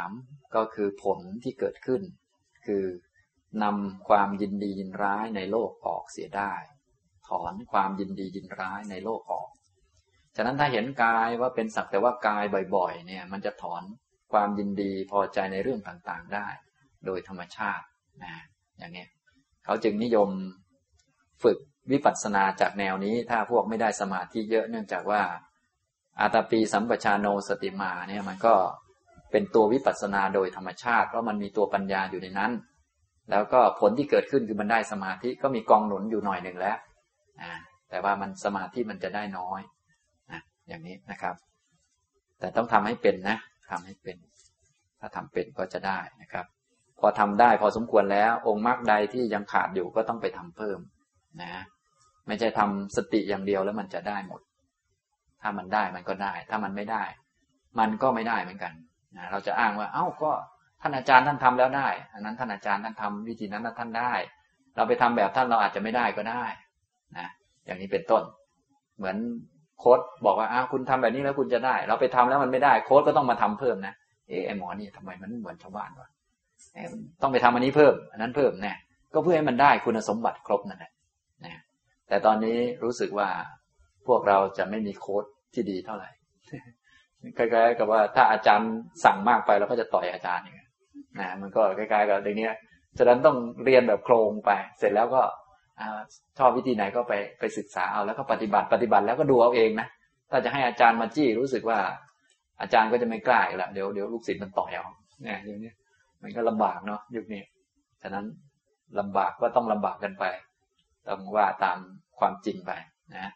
3ก็คือผลที่เกิดขึ้นคือนำความยินดียินร้ายในโลกออกเสียได้ถอนความยินดียินร้ายในโลกออกฉะนั้นถ้าเห็นกายว่าเป็นสักแต่ว่ากายบ่อยๆเนี่ยมันจะถอนความยินดีพอใจในเรื่องต่างๆได้โดยธรรมชาตินะอย่างนี้เขาจึงนิยมฝึกวิปัสสนาจากแนวนี้ถ้าพวกไม่ได้สมาธิเยอะเนื่องจากว่าอาตาปีสัมปชาโนสติมาเนี่ยมันก็เป็นตัววิปัสสนาโดยธรรมชาติเพราะมันมีตัวปัญญาอยู่ในนั้นแล้วก็ผลที่เกิดขึ้นคือมันได้สมาธิก็มีกองหนุนอยู่หน่อยหนึ่งแล้วแต่ว่ามันสมาธิมันจะได้น้อยอย่างนี้นะครับแต่ต้องทำให้เป็นนะทำให้เป็นถ้าทำเป็นก็จะได้นะครับพอทำได้พอสมควรแล้วองค์มรรคใดที่ยังขาดอยู่ก็ต้องไปทำเพิ่มนะไม่ใช่ทำสติอย่างเดียวแล้วมันจะได้หมดถ้ามันได้มันก็ได้ถ้ามันไม่ได้มันก็ไม่ได้เหมือนกันนะเราจะอ้างว่าเอ้าก็ท่านอาจารย์ท่านทำแล้วได้อันนั้นท่านอาจารย์ท่านทำวิธีนั้นท่านได้เราไปทำแบบท่านเราอาจจะไม่ได้ก็ได้นะอย่างนี้เป็นต้นเหมือนโค้ดบอกว่าอ้าวคุณทำแบบนี้แล้วคุณจะได้เราไปทำแล้วมันไม่ได้โค้ดก็ต้องมาทำเพิ่มนะไอ้หมอนี่ทำไมมันเหมือนชาวบ้านวะต้องไปทำอันนี้เพิ่มอันนั้นเพิ่มเนี่ยก็เพื่อให้มันได้คุณสมบัติครบนั่นแหละนะแต่ตอนนี้รู้สึกว่าพวกเราจะไม่มีโค้ดที่ดีเท่าไหร่คล้ายๆกับว่าถ้าอาจารย์สั่งมากไปเราก็จะต่อยอาจารย์อย่างเงี้ยนะมันก็คล้ายๆกับอย่างนี้ฉะนั้นต้องเรียนแบบโครงไปเสร็จแล้วก็ชอบวิธีไหนก็ไปศึกษาเอาแล้วก็ปฏิบัติแล้วก็ดูเอาเองนะถ้าจะให้อาจารย์มาจี้รู้สึกว่าอาจารย์ก็จะไม่กล้าอีกแล้วเดี๋ยวลูกศิษย์มันต่อยเอาเนี่ยอย่างนี้มันก็ลำบากเนาะยุคนี้ฉะนั้นลำบากก็ต้องลำบากกันไปต้องว่าตามความจริงไปนะ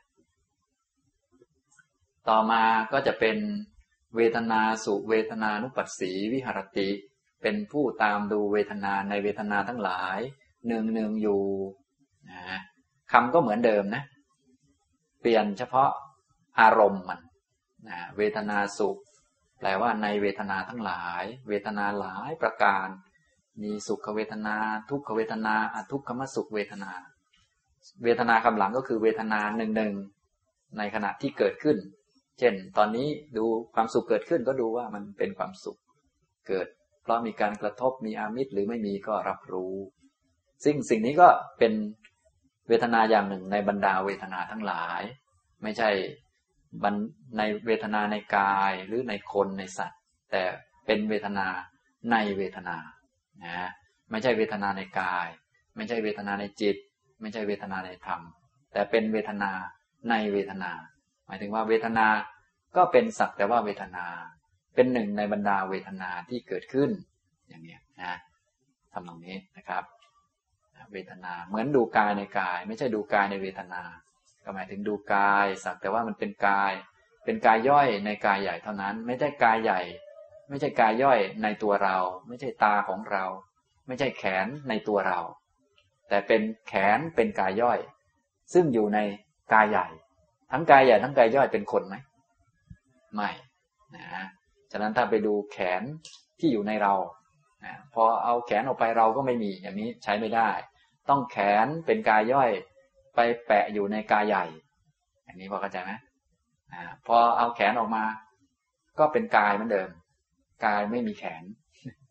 ต่อมาก็จะเป็นเวทนาสุเวทนานุปัสสีวิหรติเป็นผู้ตามดูเวทนาในเวทนาทั้งหลายเนืองอยู่นะคำก็เหมือนเดิมนะเปลี่ยนเฉพาะอารมณ์มันนะเวทนาสุขแปลว่าในเวทนาทั้งหลายเวทนาหลายประการมีสุขเวทนาทุกขเวทนาอทุกขมสุขเวทนาเวทนาคำหลังก็คือเวทนาหนึ่งในขณะที่เกิดขึ้นเช่นตอนนี้ดูความสุขเกิดขึ้นก็ดูว่ามันเป็นความสุขเกิดเพราะมีการกระทบมีอามิตรหรือไม่มีก็รับรู้สิ่งนี้ก็เป็นเวทนาอย่างหนึ่งในบรรดาเวทนาทั้งหลายไม่ใช่ในเวทนาในกายหรือในคนในสัตว์แต่เป็นเวทนาในเวทนานะไม่ใช่เวทนาในกายไม่ใช่เวทนาในจิตไม่ใช่เวทนาในธรรมแต่เป็นเวทนาในเวทนาหมายถึงว่าเวทนาก็เป็นสักแต่ว่าเวทนาเป็นหนึ่งในบรรดาเวทนาที่เกิดขึ้นอย่างนี้นะทำตรงนี้นะครับเวทนาเหมือนดูกายในกายไม่ใช่ดูกายในเวทนาก็หมายถึงดูกายสักแต่ว่ามันเป็นกายย่อยในกายใหญ่เท่านั้นไม่ใช่กายใหญ่ไม่ใช่กายย่อยในตัวเราไม่ใช่ตาของเราไม่ใช่แขนในตัวเราแต่เป็นแขนเป็นกายย่อยซึ่งอยู่ในกายใหญ่ทั้งกายใหญ่ทั้งกายย่อยเป็นคนไหมไม่นะฉะนั้นถ้าไปดูแขนที่อยู่ในเราพอเอาแขนออกไปเราก็ไม่มีอย่างนี้ใช้ไม่ได้ต้องแขนเป็นกายย่อยไปแปะอยู่ในกายใหญ่อย่างนี้พอเข้าใจไหมพอเอาแขนออกมาก็เป็นกายเหมือนเดิมกายไม่มีแขน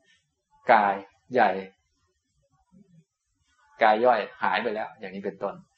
กายใหญ่กายย่อยหายไปแล้วอย่างนี้เป็นต้น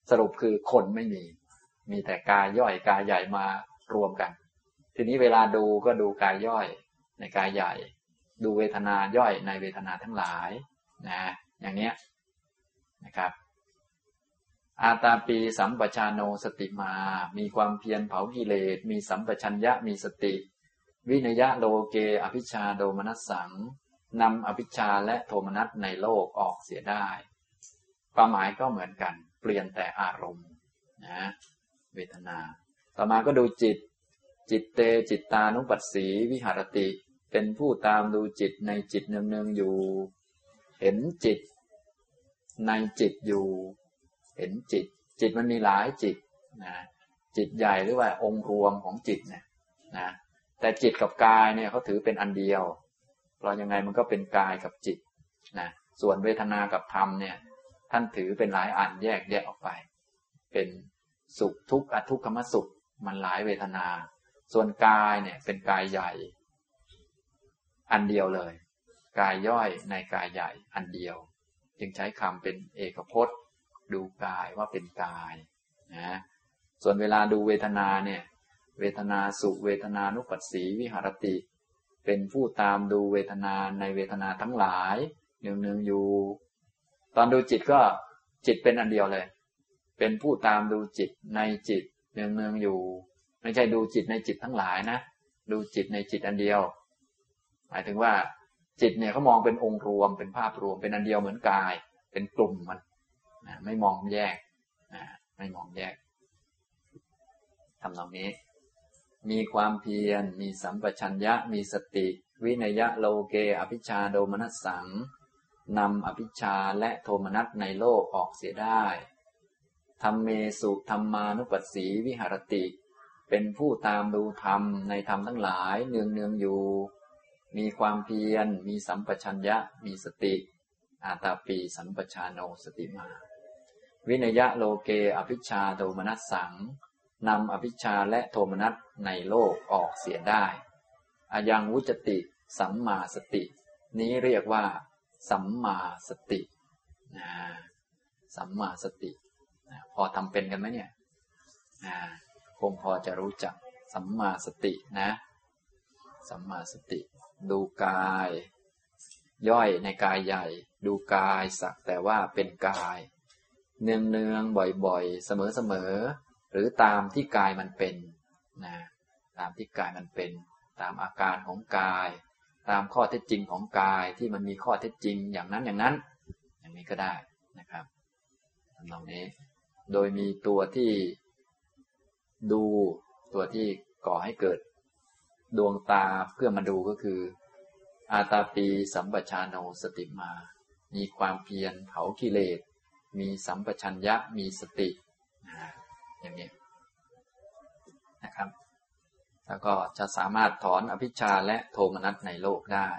สรุปคือคนไม่มีแต่กายย่อยกายใหญ่มารวมกันทีนี้เวลาดูก็ดูกายย่อยในกายใหญ่ดูเวทนาย่อยในเวทนาทั้งหลายนะอย่างเนี้ยนะครับอาตาปีสัมปชานโนสติมามีความเพียรเผากิเลสมีสัมปชัญญะมีสติวินยะโลเกอภิชฌาโดมนัสสังนำอภิชฌาและโทมนัสในโลกออกเสียได้ความหมายก็เหมือนกันเปลี่ยนแต่อารมณ์นะเวทนาต่อมาก็ดูจิตจิตเตจิตตานุปัสสีวิหารติเป็นผู้ตามดูจิตในจิตเนืองๆอยู่เห็นจิตในจิตอยู่เห็นจิตมันมีหลายจิตนะจิตใหญ่หรือว่าองค์รวมของจิตเนี่ยนะแต่จิตกับกายเนี่ยเขาถือเป็นอันเดียวเพราะยังไงมันก็เป็นกายกับจิตนะส่วนเวทนากับธรรมเนี่ยท่านถือเป็นหลายอันแยกออกไปเป็นสุขทุกข์อทุกขมสุขมันหลายเวทนาส่วนกายเนี่ยเป็นกายใหญ่อันเดียวเลยกายย่อยในกายใหญ่อันเดียวจึงใช้คำเป็นเอกพจน์ดูกายว่าเป็นกายนะส่วนเวลาดูเวทนาเนี่ยเวทนาสุเวทนานุปัสสีวิหารติเป็นผู้ตามดูเวทนาในเวทนาทั้งหลายเนืองๆอยู่ตอนดูจิตก็จิตเป็นอันเดียวเลยเป็นผู้ตามดูจิตในจิตเนืองๆอยู่ไม่ใช่ดูจิตในจิตทั้งหลายนะดูจิตในจิตอันเดียวหมายถึงว่าจิตเนี่ยเขามองเป็นองค์รวมเป็นภาพรวมเป็นอันเดียวเหมือนกายเป็นกลุ่มมันไม่มองแยกไม่มองแยกทำตรงนี้มีความเพียรมีสัมปชัญญะมีสติวินัยะโลเกอภิชฌาโดมนัสสังนำอภิชฌาและโทมนัสในโลกออกเสียได้ธัมเมสุธัมมานุปัสสีวิหารติเป็นผู้ตามดูธรรมในธรรมทั้งหลายเนืองๆอยู่มีความเพียรมีสัมปชัญญะมีสติอาตาปีสัมปชานโนสติมาวินัยะโลเกอภิชฌาโทมนัสสังนำอภิชฌาและโทมนัสในโลกออกเสียได้อายังวุจติสัมมาสตินี้เรียกว่าสัมมาสติสัมมาสติพอทำเป็นกันไหมเนี่ยคงพอจะรู้จักสัมมาสตินะสัมมาสติดูกายย่อยในกายใหญ่ดูกายสักแต่ว่าเป็นกายเนืองๆบ่อยๆเสมอๆหรือตามที่กายมันเป็นนะตามที่กายมันเป็นตามอาการของกายตามข้อเท็จจริงของกายที่มันมีข้อเท็จจริงอย่างนั้นอย่างนี้ก็ได้นะครับตรงนี้โดยมีตัวที่ดูตัวที่ก่อให้เกิดดวงตาเพื่อมาดูก็คืออาตาปีสัมปชานโนสติมามีความเพียรเผากิเลสมีสัมปชัญญะมีสติอย่างนี้นะครับแล้วก็จะสามารถถอนอภิชฌาและโทมนัสในโลกได้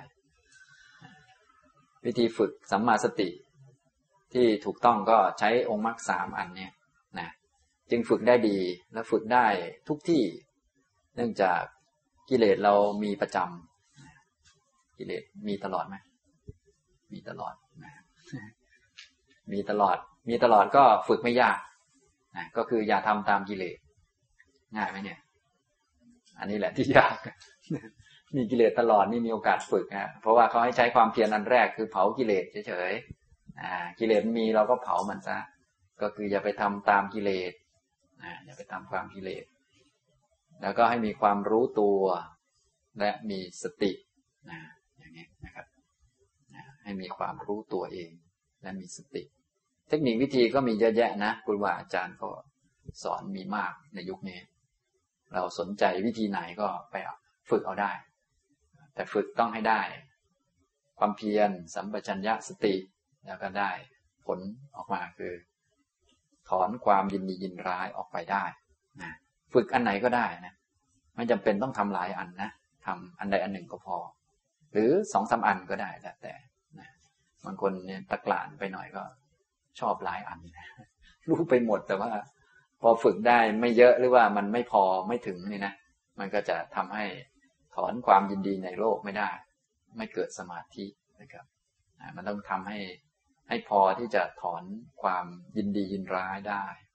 วิธีฝึกสัมมาสติที่ถูกต้องก็ใช้องค์มรรค3อันเนี่ยนะจึงฝึกได้ดีและฝึกได้ทุกที่เนื่องจากกิเลสเรามีประจำกิเลสมีตลอดไหมมีตลอดนะมีตลอดก็ฝึกไม่ยากนะก็คืออย่าทำตามกิเลสง่ายไหมเนี่ยอันนี้แหละที่ยากมีกิเลสตลอดนี่มีโอกาสฝึกนะเพราะว่าเขาให้ใช้ความเพียรอันแรกคือเผากิเลสเฉยๆกิเลสมีเราก็เผามันซะก็คืออย่าไปทำตามกิเลสอย่าไปทำตามกิเลสแล้วก็ให้มีความรู้ตัวและมีสติอย่างนี้นะครับให้มีความรู้ตัวเองและมีสติเทคนิควิธีก็มีเยอะแยะนะครูบาอาจารย์ก็สอนมีมากในยุคนี้เราสนใจวิธีไหนก็ไปฝึกเอาได้แต่ฝึกต้องให้ได้ความเพียรสัมปชัญญะสติแล้วก็ได้ผลออกมาคือถอนความยินดียินร้ายออกไปได้นะฝึกอันไหนก็ได้นะไม่จำเป็นต้องทำหลายอันนะทำอันใดอันหนึ่งก็พอหรือ2-3 อันก็ได้แล้วแต่นะบางคนเนี่ยตะกละไปหน่อยก็ชอบหลายอันรู้ไปหมดแต่ว่าพอฝึกได้ไม่เยอะหรือว่ามันไม่พอไม่ถึงนี่นะมันก็จะทำให้ถอนความยินดีในโลกไม่ได้ไม่เกิดสมาธินะครับมันต้องทำให้พอที่จะถอนความยินดียินร้ายได้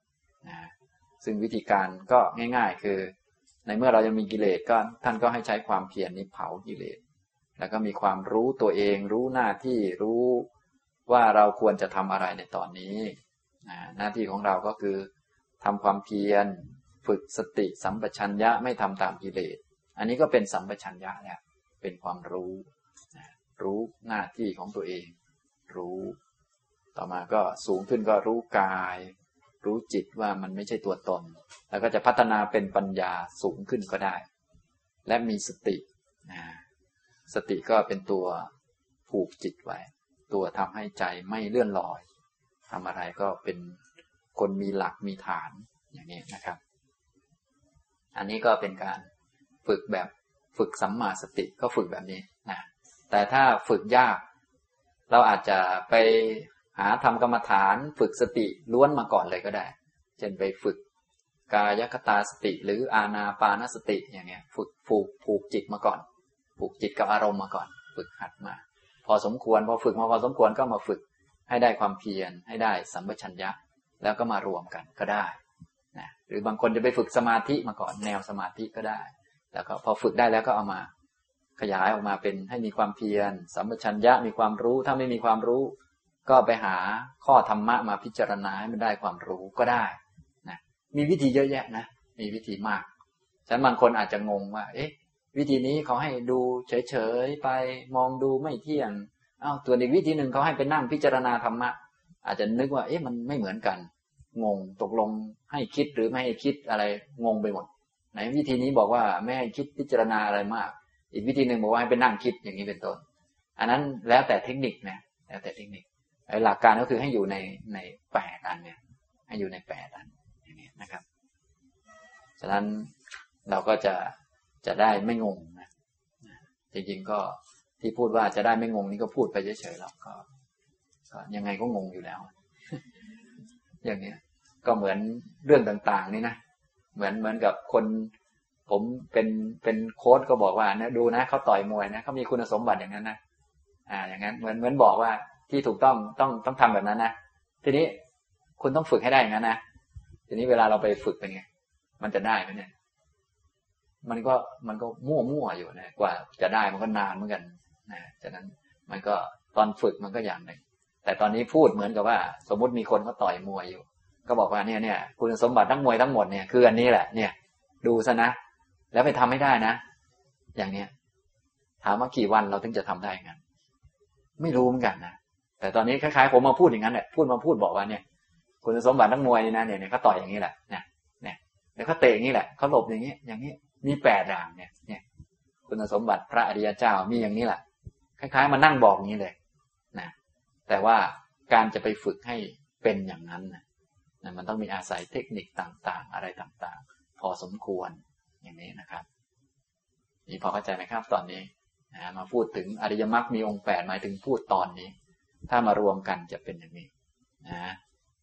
นะซึ่งวิธีการก็ง่ายๆคือในเมื่อเรายังมีกิเลสก็ท่านก็ให้ใช้ความเพียรนี้เผากิเลสแล้วก็มีความรู้ตัวเองรู้หน้าที่รู้ว่าเราควรจะทำอะไรในตอนนี้หน้าที่ของเราก็คือทำความเพียรฝึกสติสัมปชัญญะไม่ทำตามกิเลสอันนี้ก็เป็นสัมปชัญญะแล้วเป็นความรู้รู้หน้าที่ของตัวเองรู้ต่อมาก็สูงขึ้นก็รู้กายรู้จิตว่ามันไม่ใช่ตัวตนแล้วก็จะพัฒนาเป็นปัญญาสูงขึ้นก็ได้และมีสติสติก็เป็นตัวผูกจิตไว้ตัวทำให้ใจไม่เลื่อนลอยทำอะไรก็เป็นคนมีหลักมีฐานอย่างนี้นะครับอันนี้ก็เป็นการฝึกแบบฝึกสัมมาสติก็ฝึกแบบนี้นะแต่ถ้าฝึกยากเราอาจจะไปหาทำกรรมฐานฝึกสติล้วนมาก่อนเลยก็ได้เช่นไปฝึกกายคตาสติหรืออานาปานสติอย่างเงี้ยฝึกผูกจิตมาก่อนผูกจิตกับอารมณ์มาก่อนฝึกหัดมาพอสมควรพอฝึกมาพอสมควรก็มาฝึกให้ได้ความเพียรให้ได้สัมปชัญญะแล้วก็มารวมกันก็ได้นะหรือบางคนจะไปฝึกสมาธิมาก่อนแนวสมาธิก็ได้แล้วก็พอฝึกได้แล้วก็เอามาขยายออกมาเป็นให้มีความเพียรสัมปชัญญะมีความรู้ถ้าไม่มีความรู้ก็ไปหาข้อธรรมะมาพิจารณาให้มันได้ความรู้ก็ได้นะมีวิธีเยอะแยะนะมีวิธีมากฉะนั้นบางคนอาจจะงงว่าเอ๊ะวิธีนี้เขาให้ดูเฉยๆไปมองดูไม่เที่ยงตัวอีกวิธีหนึ่งเขาให้ไปนั่งพิจารณาธรรมะอาจจะนึกว่าเอ๊ะมันไม่เหมือนกันงงตกลงให้คิดหรือไม่ให้คิดอะไรงงไปหมดไหนวิธีนี้บอกว่าไม่ให้คิดพิจารณาอะไรมากอีกวิธีหนึ่งบอกว่าให้ไปนั่งคิดอย่างนี้เป็นต้นอันนั้นแล้วแต่เทคนิคนะแล้วแต่เทคนิคหลักการก็คือให้อยู่ใน8 อันเนี่ยให้อยู่ใน8 อันอย่างนี้นะครับฉะนั้นเราก็จะได้ไม่งงนะจริงๆก็ที่พูดว่าจะได้ไม่งงนี่ก็พูดไปเฉยๆแล้วก็ยังไงก็งงอยู่แล้วอย่างนี้ก็เหมือนเรื่องต่างๆนี่นะเหมือนกับคนผมเป็นโค้ชก็บอกว่านะดูนะเขาต่อยมวยนะเขามีคุณสมบัติอย่างนั้นนะอย่างนั้นเหมือนบอกว่าที่ถูกต้องทำแบบนั้นนะทีนี้คุณต้องฝึกให้ได้อย่างนั้นนะทีนี้เวลาเราไปฝึกเป็นไงมันจะได้ไหมเนี่ยมันก็มั่วอยู่นะกว่าจะได้มันก็นานเหมือนกันนะฉะนั้นมันก็ตอนฝึกมันก็อย่างหนึ่งแต่ตอนนี้พูดเหมือนกับว่าสมมุติมีคนเขาต่อยมวยอยู่ก็บอกว่าเนี่ยคุณสมบัติทั้งมวยทั้งหมดเนี่ยคืออันนี้แหละเนี่ยดูซะนะแล้วไปทำให้ได้นะอย่างเนี้ยถามว่ากี่วันเราถึงจะทำได้งั้นไม่รู้เหมือนกันนะแต่ตอนนี้คล้ายๆผมมาพูดอย่างนั้นแหละพูดบอกว่าเนี่ยคุณสมบัติทั้งมวยนี่นะเนี่ยเขาต่อยอย่างนี้แหละเนี่ยแล้วเขาเตะอย่างนี้แหละเขาหลบอย่างนี้มี8 อย่างเนี่ยคุณสมบัติพระอริยเจ้ามีอย่างนี้แหละคล้ายๆมานั่งบอกอย่างนี้เลยนะแต่ว่าการจะไปฝึกให้เป็นอย่างนั้นนะมันต้องมีอาศัยเทคนิคต่างๆอะไรต่างๆพอสมควรอย่างนี้นะครับนี่พอเข้าใจไหมครับตอนนี้มาพูดถึงอริยมรรคมีองค์8หมายถึงพูดตอนนี้ถ้ามารวมกันจะเป็นอย่างนี้นะ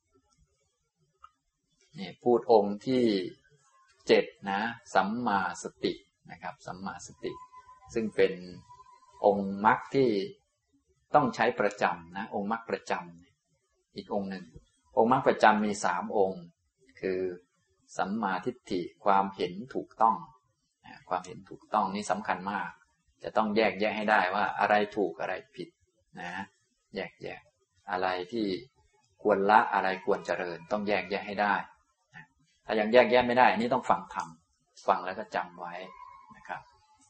นี่พูดองค์ที่7นะสัมมาสตินะครับสัมมาสติซึ่งเป็นองค์มรรคที่ต้องใช้ประจำนะองค์มรรคประจำอีกองค์หนึ่งองค์มรรคประจำมี3 องค์คือสัมมาทิฏฐิความเห็นถูกต้องความเห็นถูกต้องนี่สำคัญมากจะต้องแยกแยะให้ได้ว่าอะไรถูกอะไรผิดนะแยกอะไรที่ควรละอะไรควรเจริญต้องแยกแยะให้ได้ถ้ายังแยกแยะไม่ได้อันนี้ต้องฟังธรรมฟังแล้วก็จำไว้นะครับ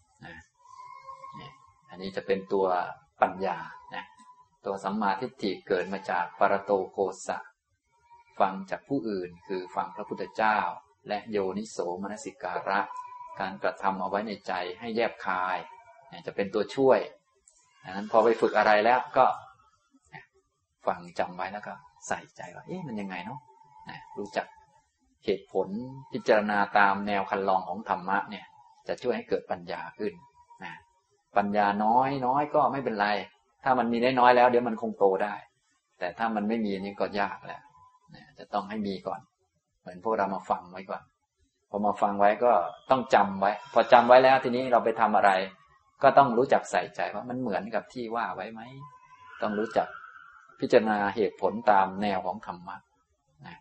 อันนี้จะเป็นตัวปัญญานะตัวสัมมาทิฏฐิเกิดมาจากปรโตโกสะฟังจากผู้อื่นคือฟังพระพุทธเจ้าและโยนิโสมนสิการะการกระทำเอาไว้ในใจให้แยบคายจะเป็นตัวช่วยดังนั้นพอไปฝึกอะไรแล้วก็ฟังจำไว้แล้วก็ใส่ใจว่ามันยังไงเนาะรู้จักเหตุผลพิจารณาตามแนวคันลองของธรรมะเนี่ยจะช่วยให้เกิดปัญญาขึ้นปัญญาน้อยก็ไม่เป็นไรถ้ามันมีน้อยแล้วเดี๋ยวมันคงโตได้แต่ถ้ามันไม่มีนี่ก็ยากแล้วจะต้องให้มีก่อนเหมือนพวกเรามาฟังไว้ก่อนพอมาฟังไว้ก็ต้องจำไว้พอจำไว้แล้วทีนี้เราไปทำอะไรก็ต้องรู้จักใส่ใจว่ามันเหมือนกับที่ว่าไว้ไหมต้องรู้จักพิจารณาเหตุผลตามแนวของธรรมะ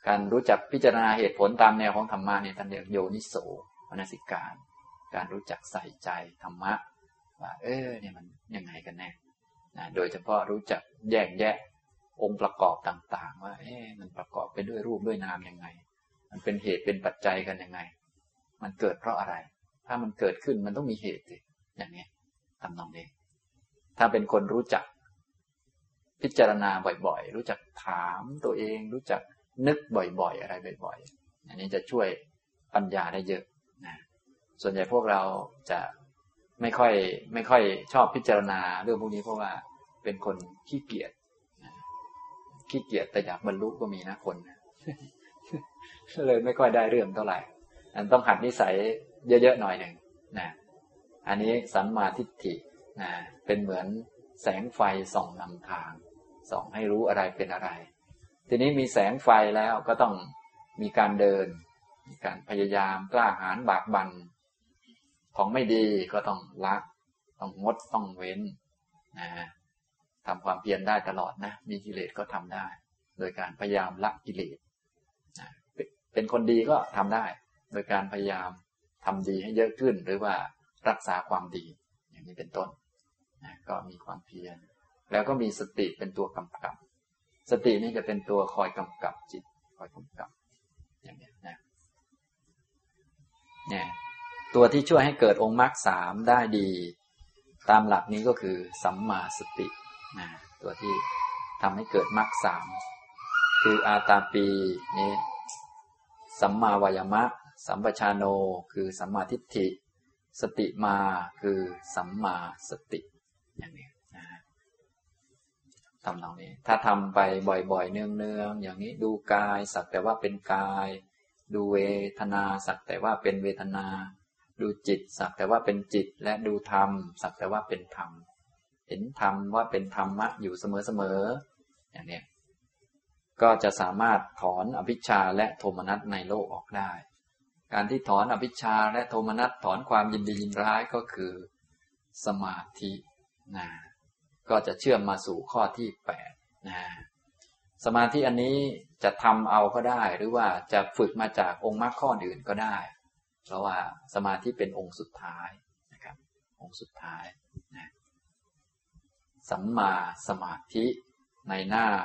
การรู้จักพิจารณาเหตุผลตามแนวของธรรมะเนี่ยท่านเรียกโยนิโสมนสิการการรู้จักใส่ใจธรรมะว่าเนี่ยมันยังไงกันแน่นะโดยเฉพาะรู้จักแยกแยะองค์ประกอบต่างๆว่ามันประกอบไปด้วยรูปด้วยนามยังไงมันเป็นเหตุเป็นปัจจัยกันยังไงมันเกิดเพราะอะไรถ้ามันเกิดขึ้นมันต้องมีเหตุสิอย่างนี้ทำนองนี้ถ้าเป็นคนรู้จักพิจารณาบ่อยๆรู้จักถามตัวเองรู้จักนึกบ่อยๆอะไรบ่อยๆอันนี้จะช่วยปัญญาได้เยอะนะส่วนใหญ่พวกเราจะไม่ค่อยชอบพิจารณาเรื่องพวกนี้เพราะว่าเป็นคนขี้เกียจแต่อยากบรรลุก็มีนะคนเลยไม่ค่อยได้เรื่องเท่าไหร่อันต้องหัดนิสัยเยอะๆหน่อยหนึ่งนะอันนี้สัมมาทิฏฐินะเป็นเหมือนแสงไฟส่องนำทางส่องให้รู้อะไรเป็นอะไรทีนี้มีแสงไฟแล้วก็ต้องมีการเดินมีการพยายามกล้าหาญบากบั่นของไม่ดีก็ต้องละต้องงดต้องเว้นนะทำความเพียรได้ตลอดนะมีกิเลสก็ทำได้โดยการพยายามละกิเลสนะเป็นคนดีก็ทำได้โดยการพยายามทำดีให้เยอะขึ้นหรือว่ารักษาความดีอย่างนี้เป็นต้นนะก็มีความเพียรแล้วก็มีสติเป็นตัวกำกับสตินี่จะเป็นตัวคอยกำกับจิตคอยกำกับอย่างนี้นะเนี่ยตัวที่ช่วยให้เกิดองค์มรรคสามได้ดีตามหลักนี้ก็คือสัมมาสตินะตัวที่ทำให้เกิดมรรคสามคืออาตาปีนี้สัมมาวายามะสัมปชานโนคือสัมมาทิฏฐิสติมาคือสัมมาสติอย่างนี้นะทำตรงนี้ถ้าทำไปบ่อยๆเนืองๆอย่างนี้ดูกายสักแต่ว่าเป็นกายดูเวทนาสักแต่ว่าเป็นเวทนาดูจิตสักแต่ว่าเป็นจิตและดูธรรมสักแต่ว่าเป็นธรรมเห็นธรรมว่าเป็นธรรมะอยู่เสมอๆอย่างนี้ก็จะสามารถถอนอภิชฌาและโทมนัสในโลกออกได้การที่ถอนอภิชฌาและโทมนัสถอนความยินดียินร้ายก็คือสมาธินะก็จะเชื่อมมาสู่ข้อที่8นะสมาธิอันนี้จะทำเอาก็ได้หรือว่าจะฝึกมาจากองค์มรรคข้ออื่นก็ได้เพราะว่าสมาธิเป็นองค์สุดท้ายนะครับองค์สุดท้ายนะสัมมาสมาธิในหน้า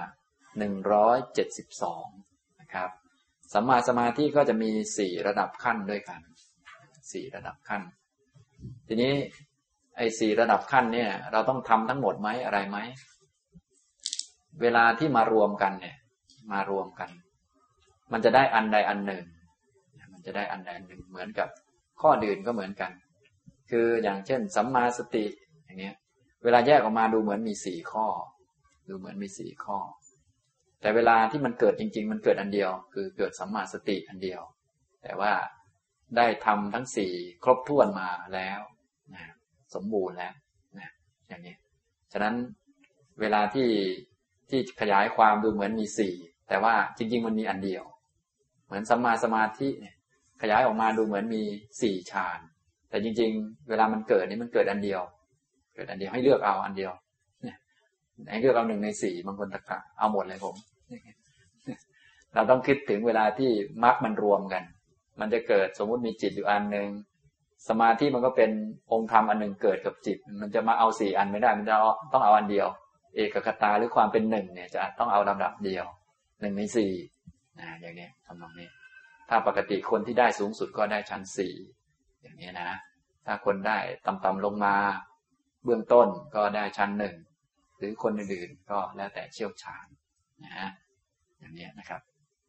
172นะครับสัมมาสมาธิก็จะมี4ระดับขั้นด้วยกัน4ระดับขั้นทีนี้ไอ้4ระดับขั้นเนี่ยเราต้องทำทั้งหมดไหมอะไรไหมเวลาที่มารวมกันเนี่ยมารวมกันมันจะได้อันใดอันหนึ่งมันจะได้อันใดอันหนึ่งเหมือนกับข้ออื่นก็เหมือนกันคืออย่างเช่นสัมมาสติอย่างเงี้ยเวลาแยกออกมาดูเหมือนมี4ข้อดูเหมือนมี4ข้อแต่เวลาที่มันเกิดจริงๆมันเกิดอันเดียวคือเกิดสัมมาสติอันเดียวแต่ว่าได้ทำทั้ง4ครบถ้วนมาแล้วนะสมบูรณ์แล้วนะอย่างนี้ฉะนั้นเวลาที่ขยายความดูเหมือนมี4แต่ว่าจริงๆมันมีอันเดียวเหมือนสัมมาสมาธิเนี่ยขยายออกมาดูเหมือนมี4ฌานแต่จริงๆเวลามันเกิดนี่มันเกิดอันเดียวเกิดอันเดียวให้เลือกเอาอันเดียวให้เลือกเอา1 ใน 4บางคนตะกะเอาหมดเลยผมเราต้องคิดถึงเวลาที่มรรคมันรวมกันมันจะเกิดสมมุติมีจิตอยู่อันนึงสมาธิมันก็เป็นองค์ธรรมอันหนึ่งเกิดกับจิตมันจะมาเอา4อันไม่ได้มันจะต้องเอาอันเดียวเอกคตาหรือความเป็น1เนี่ยจะต้องเอาลำดับเดียว1 ใน 4อย่างนี้ทำนองนี้ถ้าปกติคนที่ได้สูงสุดก็ได้ชั้น4อย่างนี้นะถ้าคนได้ต่ำๆลงมาเบื้องต้นก็ได้ชั้น1หรือคนอื่นๆก็แล้วแต่เชี่ยวชาญนะอย่างนี้นะครับ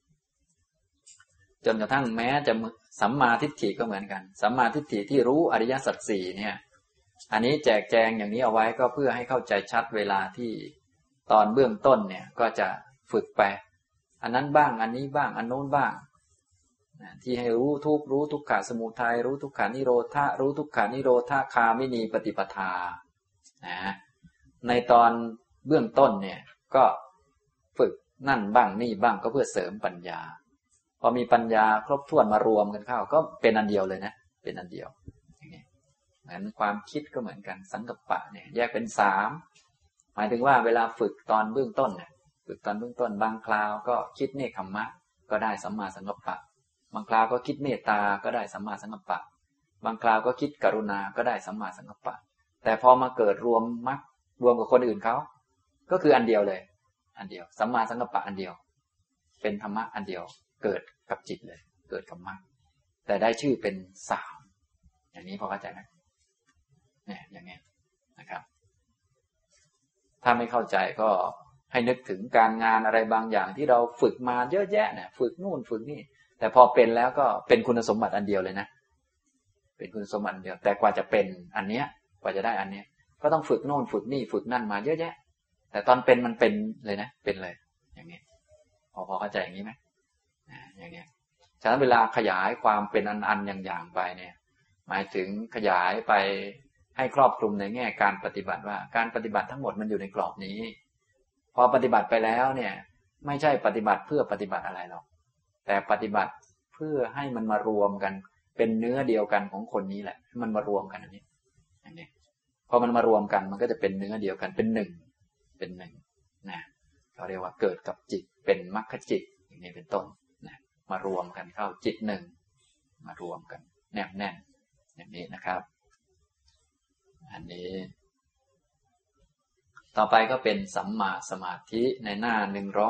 จนกระทั่งแม้จะสัมมาทิฏฐิก็เหมือนกันสัมมาทิฏฐิที่รู้อริยสัจ4เนี่ยอันนี้แจกแจงอย่างนี้เอาไว้ก็เพื่อให้เข้าใจชัดเวลาที่ตอนเบื้องต้นเนี่ยก็จะฝึกไปอันนั้นบ้างอันนี้บ้างอันโน้นบ้างที่ให้รู้ทุกข์รู้ทุกขสมุทัยรู้ทุกขานิโรธะรู้ทุกขานิโรธคามินีปฏิปทาในตอนเบื้องต้นเนี่ยก็ฝึกนั่นบ้างนี่บ้างก็เพื่อเสริมปัญญาพอมีปัญญาครบถ้วนมารวมกันเข้าก็เป็นอันเดียวเลยนะเป็นอันเดียวอย่างนี้เหมือนความคิดก็เหมือนกันสังกัปปะเนี่ยแยกเป็น3หมายถึงว่าเวลาฝึกตอนเบื้องต้นเนี่ยฝึกตอนเบื้องต้นบางคราวก็คิดเนกขัมมะก็ได้สัมมาสังกัปปะบางคราวก็คิดเมตตาก็ได้สัมมาสังกัปปะบางคราวก็คิดกรุณาก็ได้สัมมาสังกัปปะแต่พอมาเกิดรวมมรรครวมกับคนอื่นเขาก็คืออันเดียวเลยอันเดียวสัมมาสังกัปปะอันเดียวเป็นธรรมะอันเดียวเกิดกับจิตเลยเกิดกับมรรคแต่ได้ชื่อเป็นสามอย่างนี้พอเข้าใจไหมเนี่ยอย่างนี้นะครับถ้าไม่เข้าใจก็ให้นึกถึงการงานอะไรบางอย่างที่เราฝึกมาเยอะแยะเนี่ยฝึกนู่นฝึกนี่แต่พอเป็นแล้วก็เป็นคุณสมบัติอันเดียวเลยนะเป็นคุณสมบัติอันเดียวแต่กว่าจะเป็นอันเนี้ยกว่าจะได้อันเนี้ยก็ต้องฝึกโน่นฝึกนี่ฝึกนั่นมาเยอะแยะแต่ตอนเป็นมันเป็นเลยนะเป็นเลยอย่างนี้พอเข้าใจอย่างนี้ไหมอย่างนี้ฉะนั้นเวลาขยายความเป็นอันอย่างไปเนี่ยหมายถึงขยายไปให้ครอบคลุมในแง่การปฏิบัติว่าการปฏิบัติทั้งหมดมันอยู่ในกรอบนี้พอปฏิบัติไปแล้วเนี่ยไม่ใช่ปฏิบัติเพื่อปฏิบัติอะไรหรอกแต่ปฏิบัติเพื่อให้มันมารวมกันเป็นเนื้อเดียวกันของคนนี้แหละมันมารวมกันอันนี้อย่างนี้พอมันมารวมกันมันก็จะเป็นเนื้อเดียวกันเป็นหนึ่งนะเขาเรียกว่าเกิดกับจิตเป็นมรรคจิตอย่างนี้เป็นต้นนะมารวมกันเข้าจิตหนึ่งมารวมกันแนบแน่นอย่างนี้นะครับอันนี้ต่อไปก็เป็นสัมมาสมาธิในหน้า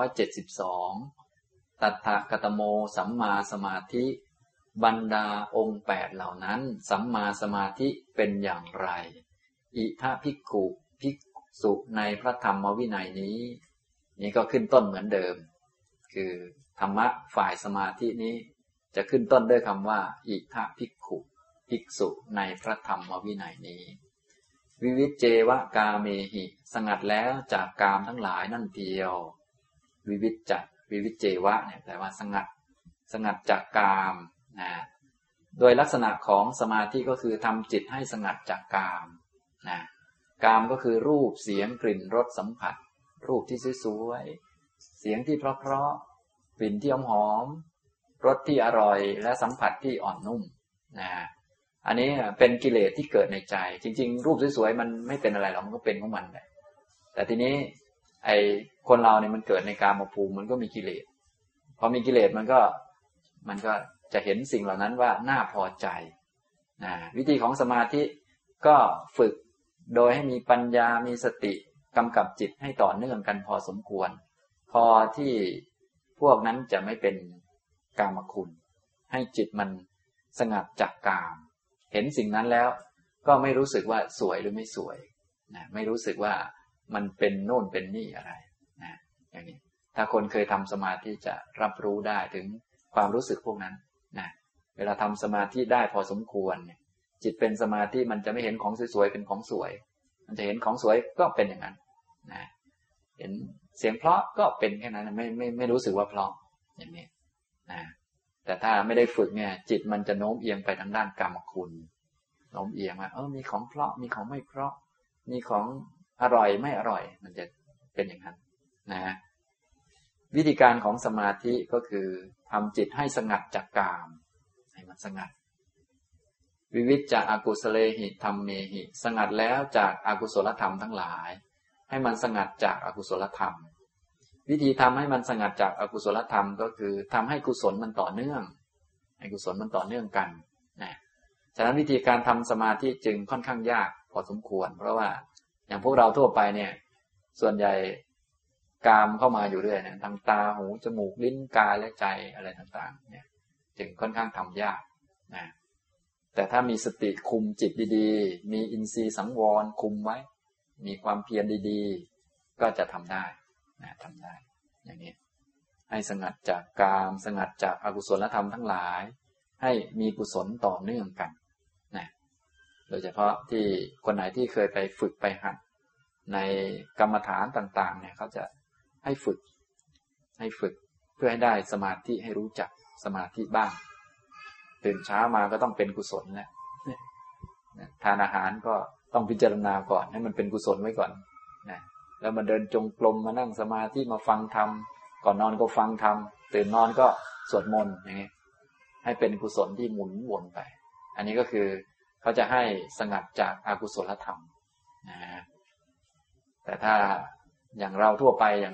172ตัฏฐกตโมสัมมาสมาธิบรรดาองค์8เหล่านั้นสัมมาสมาธิเป็นอย่างไรอิทะภิกขุภิกษุในพระธรรมวินัยนี้นี่ก็ขึ้นต้นเหมือนเดิมคือธรรมะฝ่ายสมาธินี้จะขึ้นต้นด้วยคำว่าอิทะภิกขุภิกษุในพระธรรมวินัยนี้วิวิจเจวกาเมหิสงัดแล้วจากกามทั้งหลายนั่นเทียววิวิจเจวะเนี่ยแปลว่าสงัดจากกามนะโดยลักษณะของสมาธิก็คือทำจิตให้สงัดจากกามนะกามก็คือรูปเสียงกลิ่นรสสัมผัสรูปที่สวยๆเสียงที่เพราะๆกลิ่นที่หอมรสที่อร่อยและสัมผัสที่อ่อนนุ่มนะอันนี้เป็นกิเลสที่เกิดในใจจริงๆรูปสวยๆมันไม่เป็นอะไรหรอกมันก็เป็นของมันแหละแต่ทีนี้ไอ้คนเราเนี่ยมันเกิดในกามภูมิมันก็มีกิเลสพอมีกิเลสมันก็จะเห็นสิ่งเหล่านั้นว่าน่าพอใจนะวิธีของสมาธิก็ฝึกโดยให้มีปัญญามีสติกำกับจิตให้ต่อเนื่องกันพอสมควรพอที่พวกนั้นจะไม่เป็นกามคุณให้จิตมันสงัดจากกามเห็นสิ่งนั้นแล้วก็ไม่รู้สึกว่าสวยหรือไม่สวยนะไม่รู้สึกว่ามันเป็นโน่นเป็นนี่อะไรนะอย่างนี้ถ้าคนเคยทำสมาธิจะรับรู้ได้ถึงความรู้สึกพวกนั้นนะเวลาทำสมาธิได้พอสมควรเนี่ยจิตเป็นสมาธิมันจะไม่เห็นของสวยๆเป็นของสวยมันจะเห็นของสวยก็เป็นอย่างนั้นนะเห็นเสียงเพราะก็เป็นแค่นั้นไม่รู้สึกว่าเพราะอย่างนี้นะแต่ถ้าไม่ได้ฝึกเนี่ยจิตมันจะโน้มเอียงไปทางด้านกามคุณโน้มเอียงว่ามีของเพราะมีของไม่เพราะมีของอร่อยไม่อร่อยมันจะเป็นอย่างนั้นนะวิธีการของสมาธิก็คือทำจิตให้สงัดจากกามให้มันสงัดวิวิจจะอกุศเลหิธัมเมหิสงัดแล้วจากอกุศลธรรมทั้งหลายให้มันสงัดจากอกุศลธรรมวิธีทำให้มันสงัดจากอกุศลธรรมก็คือทำให้กุศลมันต่อเนื่องให้กุศลมันต่อเนื่องกันนะฉะนั้นวิธีการทำสมาธิจึงค่อนข้างยากพอสมควรเพราะว่าอย่างพวกเราทั่วไปเนี่ยส่วนใหญ่กามเข้ามาอยู่เรื่อยเนี่ยทางตาหูจมูกลิ้นกายและใจอะไรต่างๆเนี่ยจึงค่อนข้างทำยากนะแต่ถ้ามีสติคุมจิตดีๆมีอินทรีย์สังวรคุมไว้มีความเพียรดีๆก็จะทำได้นะทำได้อย่างนี้ให้สงัดจากกามสงัดจากอกุศลธรรมทั้งหลายให้มีกุศลต่อเนื่องกันนะโดยเฉพาะที่คนไหนที่เคยไปฝึกไปหัดในกรรมฐานต่างๆเนี่ยเขาจะให้ฝึกเพื่อให้ได้สมาธิให้รู้จักสมาธิบ้างตื่นเช้ามาก็ต้องเป็นกุศลแล้วทานอาหารก็ต้องพิจารณาก่อนให้มันเป็นกุศลไว้ก่อนนะแล้วมาเดินจงกรมมานั่งสมาธิมาฟังธรรมก่อนนอนก็ฟังธรรมตื่นนอนก็สวดมนต์อย่างนี้ให้เป็นกุศลที่หมุนวนไปอันนี้ก็คือเขาจะให้สงัดจากอกุศลธรรมนะแต่ถ้าอย่างเราทั่วไปอย่างนี้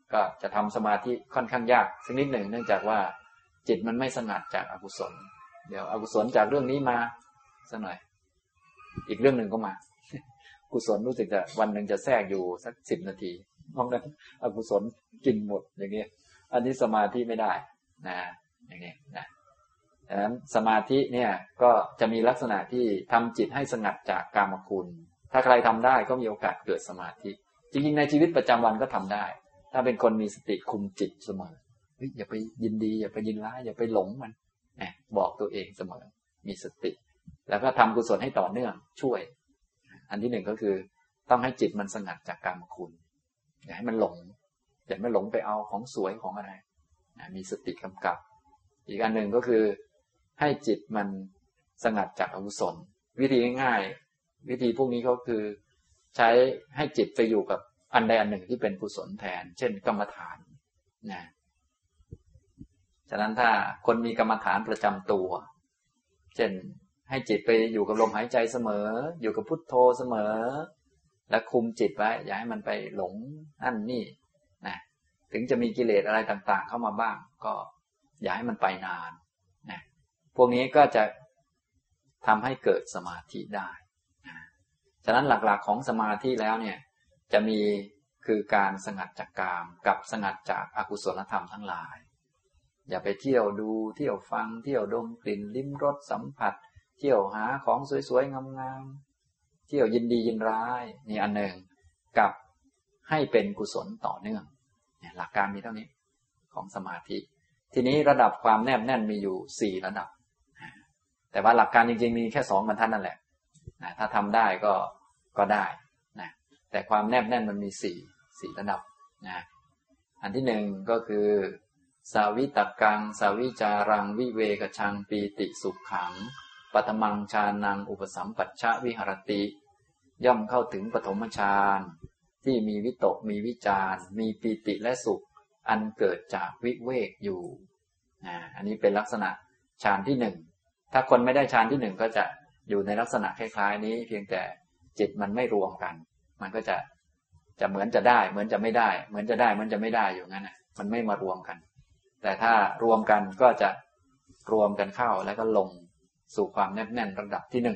ก็จะทำสมาธิค่อนข้างยากสักนิดหนึ่งเนื่องจากว่าจิตมันไม่สงัดจากอกุศลเดี๋ยวอกุศลจากเรื่องนี้มาสักหน่อยอีกเรื่องหนึ่งก็มากุศลรู้สึกจะวันหนึ่งจะแทรกอยู่สัก10 นาทีเพราะนั้นอกุศลกินหมดอย่างนี้อันนี้สมาธิไม่ได้นะอย่างนี้นะดังนั้นสมาธิเนี่ยก็จะมีลักษณะที่ทำจิตให้สงัดจากกามคุณถ้าใครทำได้ก็มีโอกาสเกิดสมาธิจริงๆในชีวิตประจำวันก็ทำได้ถ้าเป็นคนมีสติคุมจิตเสมออย่าไปยินดีอย่าไปยินร้ายอย่าไปหลงมันบอกตัวเองเสมอมีสติแล้วก็ทำกุศลให้ต่อเนื่องช่วยอันที่หนึ่งก็คือต้องให้จิตมันสงัดจากกามคุณอย่าให้มันหลงอย่าไม่หลงไปเอาของสวยของอะไรมีสติกำกับอีกอันหนึ่งก็คือให้จิตมันสงัดจากอกุศลวิธีง่ายๆวิธีพวกนี้ก็คือใช้ให้จิตไปอยู่กับอันใดอันหนึ่งที่เป็นกุศลแทนเช่นกรรมฐานนะฉะนั้นถ้าคนมีกรรมฐานประจำตัวเช่นให้จิตไปอยู่กับลมหายใจเสมออยู่กับพุทโธเสมอและคุมจิตไว้อย่าให้มันไปหลงนั่นนี่นะถึงจะมีกิเลสอะไรต่างๆเข้ามาบ้างก็อย่าให้มันไปนานนะพวกนี้ก็จะทำให้เกิดสมาธิได้นะฉะนั้นหลักๆของสมาธิแล้วเนี่ยจะมีคือการสงัดจากกามกับสงัดจากอกุศลธรรมทั้งหลายอย่าไปเที่ยวดูเที่ยวฟังเที่ยวดมกลิ่นลิ้มรสสัมผัสเที่ยวหาของสวยๆงามๆเที่ยวยินดียินร้ายนี่อันหนึ่งกับให้เป็นกุศลต่อเนื่องเนี่ยหลักการมีเท่านี้ของสมาธิทีนี้ระดับความแนบแน่นมีอยู่4ระดับแต่ว่าหลักการจริงๆมีแค่2 บรรทัดนั่นแหละถ้าทำได้ก็ได้นะแต่ความแนบแน่นมันมี4ระดับนะอันที่หนึ่งก็คือสาวิตกังสาวิจารังวิเวกชังปีติสุขขังปัทมังฌานังอุปสัมปัชชะวิหรติย่อมเข้าถึงปฐมฌานที่มีวิตกมีวิจารมีปีติและสุขอันเกิดจากวิเวกอยู่อันนี้เป็นลักษณะฌานที่1ถ้าคนไม่ได้ฌานที่1ก็จะอยู่ในลักษณะคล้ายๆนี้เพียงแต่จิตมันไม่รวมกันมันก็จะเหมือนจะได้เหมือนจะไม่ได้เหมือนจะได้เหมือนจะไม่ได้อยู่งั้นมันไม่มารวมกันแต่ถ้ารวมกันก็จะรวมกันเข้าแล้วก็ลงสู่ความแนบแน่นระดับที่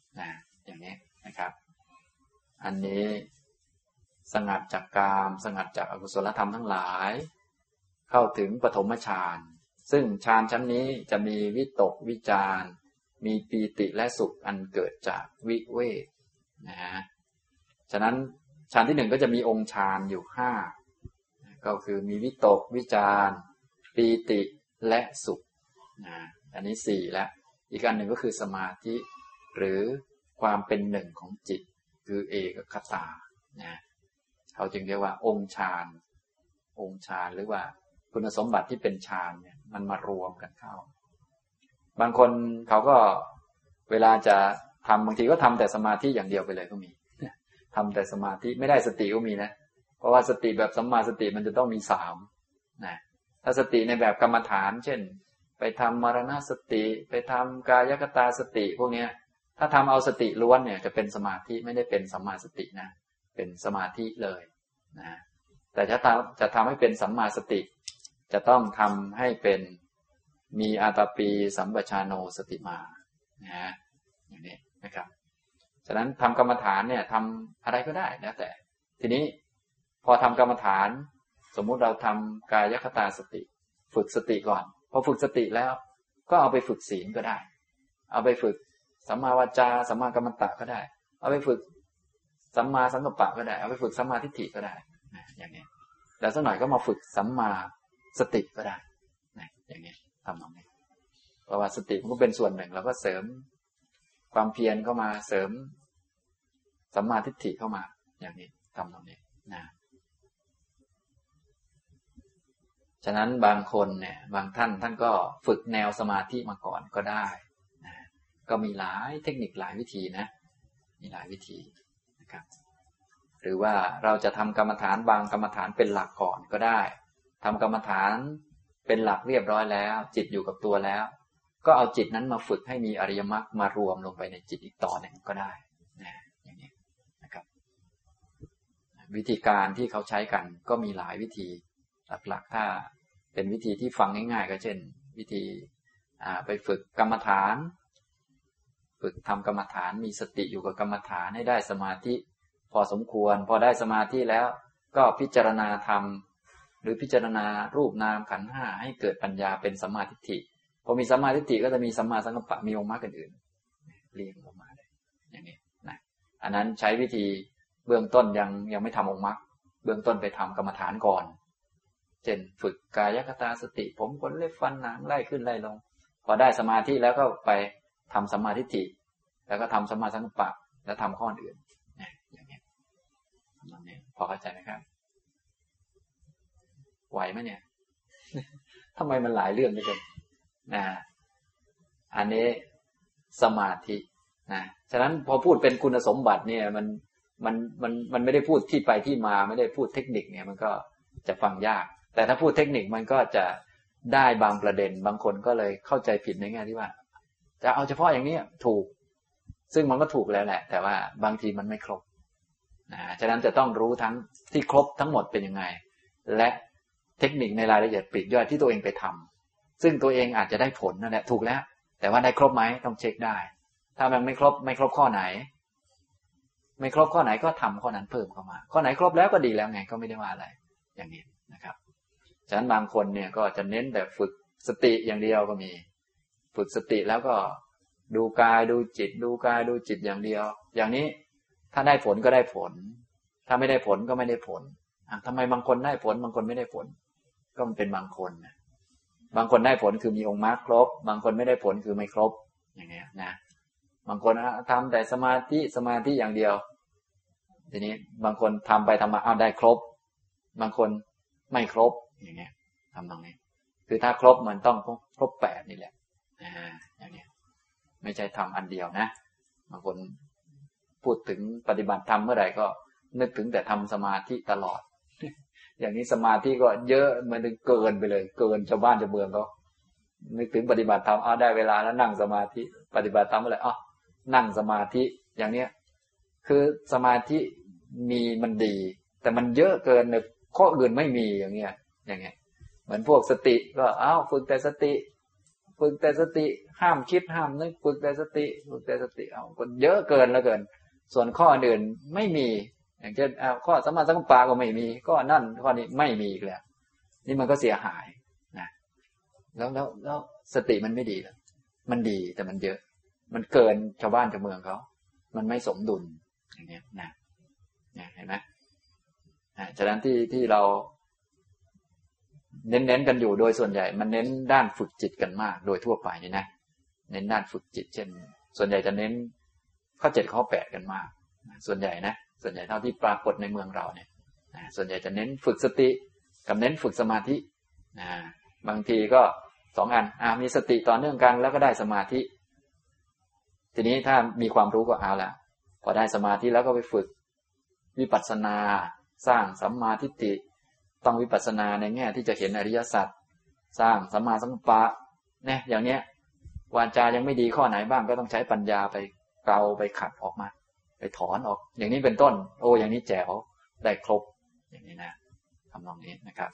1อย่างนี้นะครับอันนี้สงัดจากกามสงัดจากอกุศลธรรมทั้งหลายเข้าถึงปฐมฌานซึ่งฌานชั้นนี้จะมีวิตกวิจารมีปีติและสุขอันเกิดจากวิเวกฉะนั้นฌานที่1ก็จะมีองค์ฌานอยู่5ก็คือมีวิตกวิจารปีติและสุขอันนี้4แล้วอีกอันหนึ่งก็คือสมาธิหรือความเป็นหนึ่งของจิตคือเอกคตาเขาจึงเรียกว่าองค์ฌานหรือว่าคุณสมบัติที่เป็นฌานเนี่ยมันมารวมกันเข้าบางคนเขาก็เวลาจะทำบางทีก็ทำแต่สมาธิอย่างเดียวไปเลยก็มีทำแต่สมาธิไม่ได้สติก็มีนะเพราะว่าสติแบบสัมมาสติมันจะต้องมี3นะถ้าสติในแบบกรรมฐานเช่นไปทำมรณสติไปทำกายคตาสติพวกนี้ถ้าทำเอาสติล้วนเนี่ยจะเป็นสมาธิไม่ได้เป็นสัมมาสตินะเป็นสมาธิเลยนะแต่ถ้าจะทำให้เป็นสัมมาสติจะต้องทำให้เป็นมีอาตาปีสัมปชานโนสติมาอย่างนี้นะครับฉะนั้นทำกรรมฐานเนี่ยทำอะไรก็ได้แล้วแต่ทีนี้พอทำกรรมฐานสมมุติเราทำกายคตาสติฝึกสติก่อนพอฝึกสติแล้วก็เอาไปฝึกศีลก็ได้เอาไปฝึกสัมมาวาจาสัมมากัมมันตะก็ได้เอาไปฝึกสัมมาสังกัปปะก็ได้เอาไปฝึกสัมมาทิฏฐิก็ได้อย่างนี้แล้วสักหน่อยก็มาฝึกสัมมาสติก็ได้อย่างนี้ทำตรงนี้เพราะว่าสติมันก็เป็นส่วนหนึ่งเราก็เสริมความเพียรเข้ามาเสริมสัมมาทิฏฐิเข้ามาอย่างนี้ทำตรงนี้ฉะนั้นบางคนเนี่ยบางท่านก็ฝึกแนวสมาธิมาก่อนก็ได้ก็มีหลายเทคนิคหลายวิธีนะมีหลายวิธีนะครับหรือว่าเราจะทำกรรมฐานบางกรรมฐานเป็นหลักก่อนก็ได้ทำกรรมฐานเป็นหลักเรียบร้อยแล้วจิตอยู่กับตัวแล้วก็เอาจิตนั้นมาฝึกให้มีอริยมรรคมารวมลงไปในจิตอีกต่อหนึ่งก็ได้อย่างนี้นะครับวิธีการที่เขาใช้กันก็มีหลายวิธีหลักๆถ้าเป็นวิธีที่ฟังง่ายๆก็เช่นวิธีไปฝึกกรรมฐานฝึกทำกรรมฐานมีสติอยู่กับกรรมฐานให้ได้สมาธิพอสมควรพอได้สมาธิแล้วก็พิจารณาธรรมหรือพิจารณารูปนามขันธ์ห้าให้เกิดปัญญาเป็นสัมมาทิฏฐิพอมีสัมมาทิฏฐิก็จะมีสัมมาสังกัปปะมีองค์มรรคอื่นๆเรียงออกมาเลยอย่างนี้นะอันนั้นใช้วิธีเบื้องต้นยังไม่ทำองค์มรรคเบื้องต้นไปทำกรรมฐานก่อนเช่นฝึกกายคตาสติผมขนเล็บฟันหนังไล่ขึ้นไล่ลงพอได้สมาธิแล้วก็ไปทำสัมมาทิฏฐิแล้วก็ทำสัมมาสังกัปปะแล้วทำข้ออื่นอย่างนี้พอเข้าใจไหมครับไหวไหมเนี่ย ทำไมมันหลายเรื่องด้วยกันนะอันนี้สมาธินะฉะนั้นพอพูดเป็นคุณสมบัติเนี่ยมันไม่ได้พูดที่ไปที่มาไม่ได้พูดเทคนิคเนี่ยมันก็จะฟังยากแต่ถ้าพูดเทคนิคมันก็จะได้บางประเด็นบางคนก็เลยเข้าใจผิดในแง่ที่ว่าจะเอาเฉพาะอย่างนี้ถูกซึ่งมันก็ถูกแล้วแหละแต่ว่าบางทีมันไม่ครบนะฉะนั้นจะต้องรู้ทั้งที่ครบทั้งหมดเป็นยังไงและเทคนิคในรายละเอียดปลีกย่อยที่ตัวเองไปทำซึ่งตัวเองอาจจะได้ผลนั่นแหละถูกแล้วแต่ว่าได้ครบไหมต้องเช็คได้ถ้ามันไม่ครบข้อไหนไม่ครบข้อไหนก็ทำข้อนั้นเพิ่มเข้ามาข้อไหนครบแล้วก็ดีแล้วไงก็ไม่ได้ว่าอะไรอย่างนี้นะครับฉะนั้นบางคนเนี่ยก็จะเน้นแต่ฝึกสติอย่างเดียวก็มีฝึกสติแล้วก็ดูกายดูจิตดูกายดูจิตอย่างเดียวอย่างนี้ถ้าได้ผลก็ได้ผลถ้าไม่ได้ผลก็ไม่ได้ผลทำไมบางคนได้ผลบางคนไม่ได้ผลก็มันเป็นบางคนนะบางคนได้ผลคือมีองค์มรรคครบบางคนไม่ได้ผลคือไม่ครบอย่างเงี้ยนะบางคนทำแต่สมาธิอย่างเดียวทีนี้บางคนทำไปทำมาได้ครบบางคนไม่ครบอย่างเงี้ยทำตรงนี้คือถ้าครบมันต้องครบ8นี่แหละอย่างเงี้ยไม่ใช่ทำอันเดียวนะบางคนพูดถึงปฏิบัติธรรมเมื่อไหร่ก็นึกถึงแต่ทำสมาธิตลอดอย่างนี้สมาธิก็เยอะมันเกินไปเลยเกินชาวบ้านชาวเมืองเขานึกถึงปฏิบัติธรรมได้เวลาแล้วนั่งสมาธิปฏิบัติธรรมเมื่อไหร่นั่งสมาธิอย่างเนี้ยคือสมาธิมีมันดีแต่มันเยอะเกินเลยข้ออื่นไม่มีอย่างเงี้ยเหมือนพวกสติก็ฝึกแต่สติห้ามคิดห้ามนึกฝึกแต่สติคนเยอะเกินแล้วเกินส่วนข้ออื่นไม่มีอย่างเช่นข้อสัมมาสังกัปปะก็ไม่มีข้อนั่นข้อนี้ไม่มีอีกแล้วนี่มันก็เสียหายนะแล้วสติมันไม่ดีหรอมันดีแต่มันเยอะมันเกินชาวบ้านชาวเมืองเขามันไม่สมดุลอย่างนี้นะเห็นไหมฉะนั้นที่เราเน้นกันอยู่โดยส่วนใหญ่มันเน้นด้านฝึกจิตกันมากโดยทั่วไปนี่นะเน้นด้านฝึกจิตเช่นส่วนใหญ่จะเน้นข้อ7ข้อ8กันมากส่วนใหญ่เท่าที่ปรากฏในเมืองเราเนี่ยส่วนใหญ่จะเน้นฝึกสติกับเน้นฝึกสมาธิบางทีก็2อันมีสติต่อเนื่องกันแล้วก็ได้สมาธิทีนี้ถ้ามีความรู้ก็เอาละพอได้สมาธิแล้วก็ไปฝึกวิปัสสนาสร้างสัมมาทิฏฐิต้องวิปัสสนาในแง่ที่จะเห็นอริยสัจสร้างสัมมาสังกัปปะเนี่ยอย่างเนี้ยวาจายังไม่ดีข้อไหนบ้างก็ต้องใช้ปัญญาไปเกาไปขัดออกมาไปถอนออกอย่างนี้เป็นต้นอย่างนี้แจ๋วได้ครบอย่างนี้นะทำนองนี้นะครับ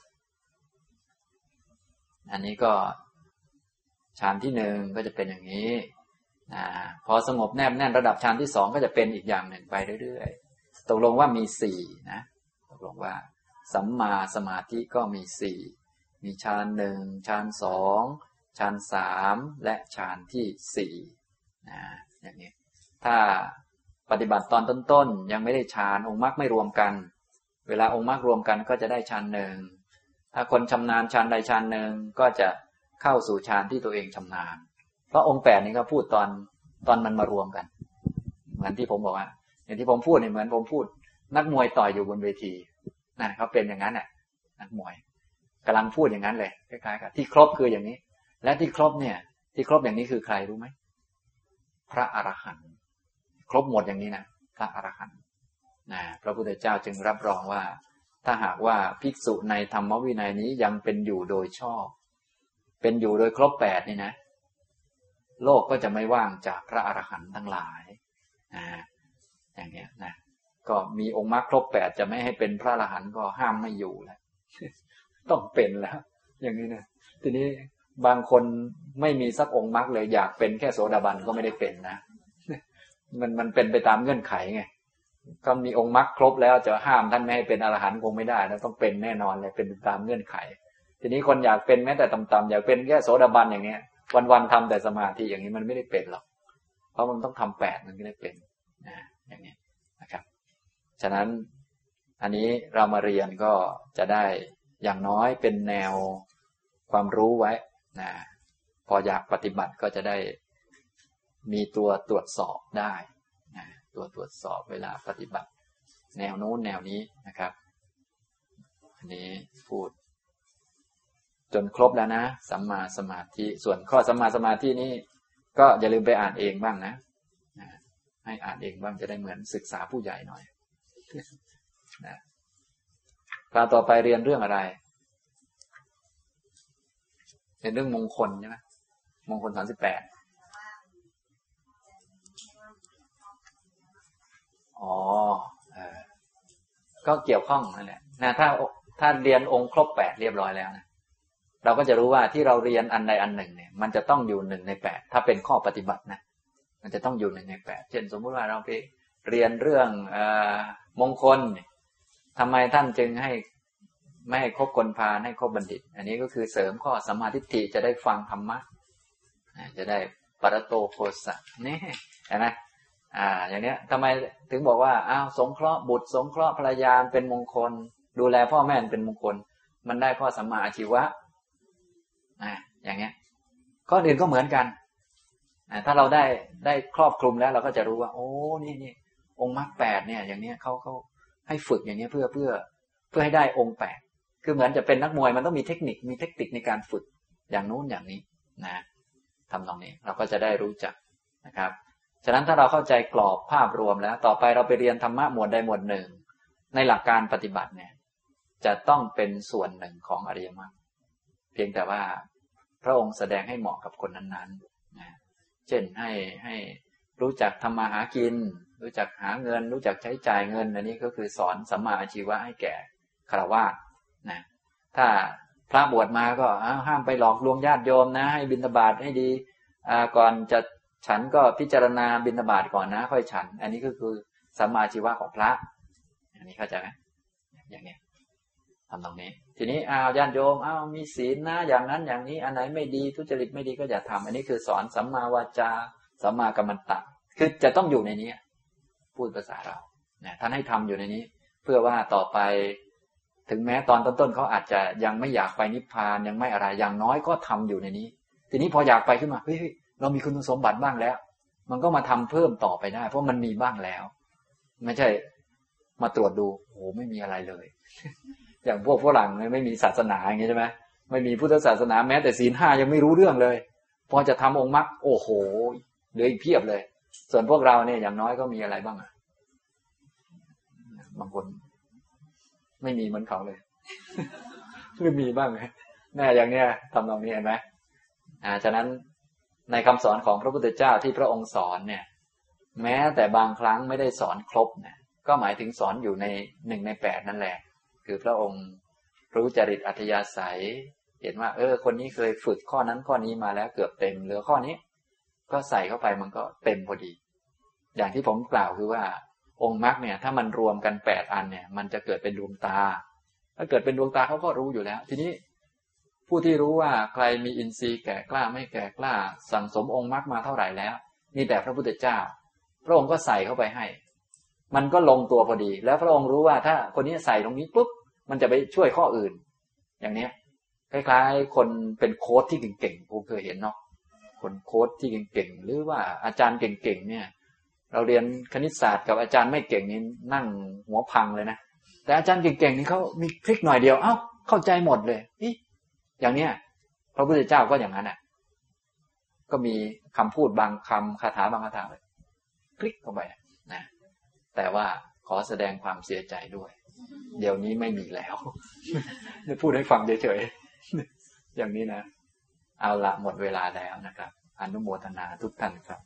อันนี้ก็ฌานที่1ก็จะเป็นอย่างนี้พอสงบแนบแน่นระดับฌานที่2ก็จะเป็นอีกอย่างหนึ่งไปเรื่อยๆตกลงว่ามี4นะตกลงว่าสัมมาสมาธิก็มี4มีฌาน1ฌาน2ฌาน3และฌานที่4อย่างนี้ถ้าปฏิบัติตอนต้นๆยังไม่ได้ฌานองค์มรรคไม่รวมกันเวลาองค์มรรครวมกันก็จะได้ฌาน1ถ้าคนชำนาญฌานใดฌานหนึ่งก็จะเข้าสู่ฌานที่ตัวเองชำนาญเพราะองค์8นี้ก็พูดตอนมันมารวมกันเหมือนที่ผมบอกว่าอย่างที่ผมพูดเนี่ยเหมือนผมพูดนักมวยต่อยอยู่บนเวทีนั่นเขาเป็นอย่างนั้นน่ะนักมวยกำลังพูดอย่างนั้นเลยคล้ายๆกับที่ครบคืออย่างนี้และที่ครบเนี่ยที่ครบอย่างนี้คือใครรู้ไหมพระอรหันต์ครบหมดอย่างนี้นะพระอรหันต์พระพุทธเจ้าจึงรับรองว่าถ้าหากว่าภิกษุในธรรมวินัยนี้ยังเป็นอยู่โดยชอบเป็นอยู่โดยครบ8นี่นะโลกก็จะไม่ว่างจากพระอรหันต์ทั้งหลายอย่างนี้นะก็มีองค์มรรคครบ8จะไม่ให้เป็นพระอรหันต์ก็ห้ามไม่อยู่แล้วต้องเป็นแล้วอย่างนี้นะทีนี้บางคนไม่มีสักองค์มรรคเลยอยากเป็นแค่โสดาบันก็ไม่ได้เป็นนะมันเป็นไปตามเงื่อนไขไงก็มีองค์มรรคครบแล้วจะห้ามท่านไม่ให้เป็นอรหันต์คงไม่ได้นะต้องเป็นแน่นอนเลยเป็นตามเงื่อนไขทีนี้คนอยากเป็นแม้แต่ต่ำๆอยากเป็นแค่โสดาบันอย่างเงี้ยวันๆทำแต่สมาธิอย่างนี้มันไม่ได้เป็นหรอกเพราะมันต้องทำ8มันไม่ได้เป็นอย่างนี้นะครับฉะนั้นอันนี้เรามาเรียนก็จะได้อย่างน้อยเป็นแนวความรู้ไว้นะพออยากปฏิบัติก็จะได้มีตัวตรวจสอบได้นะตัวตรวจสอบเวลาปฏิบัติแนวโน้นแนวนี้นะครับอันนี้พูดจนครบแล้วนะสัมมาสมาธิส่วนข้อสัมมาสมาธินี้ก็อย่าลืมไปอ่านเองบ้างนะให้อ่านเองบ้างจะได้เหมือนศึกษาผู้ใหญ่หน่อยนะคราวต่อไปเรียนเรื่องอะไรเรียนเรื่องมงคลใช่ไหมมงคล38อ๋อก็เกี่ยวข้องนั่นแหละนะถ้าเรียนองค์ครบ8เรียบร้อยแล้วนะเราก็จะรู้ว่าที่เราเรียนอันใดอันหนึ่งเนี่ยมันจะต้องอยู่1ใน8ถ้าเป็นข้อปฏิบัตินะมันจะต้องอยู่1ใน8เช่นสมมุติว่าเราไปเรียนเรื่องมงคลทำไมท่านจึงไม่ให้คบคนพาลให้คบบัณฑิตอันนี้ก็คือเสริมข้อสัมมาทิฏฐิจะได้ฟังธรรมะจะได้ปรโตโคสะนี่เห็นไหมอย่างเนี้ยทำไมถึงบอกว่าสงเคราะห์บุตรสงเคราะห์ภรรยาเป็นมงคลดูแลพ่อแม่เป็นมงคลมันได้ข้อสัมมาอาชีวะอย่างเงี้ยข้ออื่นก็เหมือนกันถ้าเราได้ครอบคลุมแล้วเราก็จะรู้ว่าโอ้นี่องค์มรรค8เนี่ยอย่างเนี้ยเขาให้ฝึกอย่างเนี้ยเพื่อให้ได้องค์8คือเหมือนจะเป็นนักมวยมันต้องมีเทคนิคในการฝึกอย่างนู้นอย่างนี้นะทำตรงนี้เราก็จะได้รู้จักนะครับฉะนั้นถ้าเราเข้าใจกรอบภาพรวมแล้วต่อไปเราไปเรียนธรรมะหมวดใดหมวดหนึ่งในหลักการปฏิบัติเนี่ยจะต้องเป็นส่วนหนึ่งของอริยมรรคเพียงแต่ว่าพระองค์แสดงให้เหมาะกับคนนั้นๆนะเช่นให้รู้จักทำมาหากินรู้จักหาเงินรู้จักใช้จ่ายเงินอันนี้ก็คือสอนสัมมาอาชีวะให้แก่ฆราวาสนะถ้าพระบวชมาก็ห้ามไปหลอกลวงญาติโยมนะให้บิณฑบาตให้ดีก่อนจะฉันก็พิจารณาบิณฑบาตก่อนนะค่อยฉันอันนี้ก็คือสัมมาอาชีวะของพระอันนี้เข้าใจไหมอย่างนี้ทำตรงนี้ทีนี้ญาติโยมมีศีลนะอย่างนั้นอย่างนี้อันไหนไม่ดีทุจริตไม่ดีก็อย่าทำอันนี้คือสอนสัมมาวาจาสัมมากัมมันตะคือจะต้องอยู่ในนี้พูดภาษาเราท่านให้ทำอยู่ในนี้เพื่อว่าต่อไปถึงแม้ตอนต้นๆเขาอาจจะยังไม่อยากไปนิพพานยังไม่อะไรอย่างน้อยก็ทำอยู่ในนี้ทีนี้พออยากไปขึ้นมาเฮ้ยเรามีคุณสมบัติบ้างแล้วมันก็มาทำเพิ่มต่อไปได้เพราะมันมีบ้างแล้วไม่ใช่มาตรวจดูโอ้ไม่มีอะไรเลยอย่างพวกฝรั่งไม่มีศาสนาอย่างนี้ใช่ไหมไม่มีพุทธศาสนาแม้แต่ศีล5ยังไม่รู้เรื่องเลยพอจะทำองค์มรรคโอ้โหเหลืออีกเพียบเลยส่วนพวกเราเนี่ยอย่างน้อยก็มีอะไรบ้างบางคนไม่มีเหมือนเขาเลยไม่มีบ้างไหมแน่อย่างเนี้ยทำตรงนี้เห็นไหมฉะนั้นในคำสอนของพระพุทธเจ้าที่พระองค์สอนเนี่ยแม้แต่บางครั้งไม่ได้สอนครบเนี่ยก็หมายถึงสอนอยู่ใน1ใน8นั่นแหละคือพระองค์รู้จริตอัธยาศัยเห็นว่าคนนี้เคยฝึกข้อนั้นข้อนี้มาแล้วเกือบเต็มเหลือข้อนี้ก็ใส่เข้าไปมันก็เต็มพอดีอย่างที่ผมกล่าวคือว่าองค์มรรคเนี่ยถ้ามันรวมกัน8อันเนี่ยมันจะเกิดเป็นดวงตาถ้าเกิดเป็นดวงตาเขาก็รู้อยู่แล้วทีนี้ผู้ที่รู้ว่าใครมีอินทรีย์แก่กล้าไม่แก่กล้าสั่งสมองค์มรรคมาเท่าไหร่แล้วมีแต่พระพุทธเจ้าพระองค์ก็ใส่เข้าไปให้มันก็ลงตัวพอดีแล้วพระองค์รู้ว่าถ้าคนนี้ใส่ตรงนี้ปุ๊บมันจะไปช่วยข้ออื่นอย่างเนี้ยคล้ายๆคนเป็นโค้ชที่เก่งๆผมเคยเห็นเนาะคนโค้ชที่เก่งๆหรือว่าอาจารย์เก่งๆเนี่ยเราเรียนคณิตศาสตร์กับอาจารย์ไม่เก่งนี่นั่งหัวพังเลยนะแต่อาจารย์เก่งๆนี่เขามีคลิกหน่อยเดียวเข้าใจหมดเลยอย่างเนี้ยพระพุทธเจ้าก็อย่างนั้นน่ะก็มีคำพูดบางคำคาถาบางคาถาเลยคลิกเข้าไปนะแต่ว่าขอแสดงความเสียใจด้วยเดี๋ยวนี้ไม่มีแล้วจะพูดให้ฟังเฉยๆอย่างนี้นะเอาละหมดเวลาแล้วนะครับอนุโมทนาทุกท่านครับ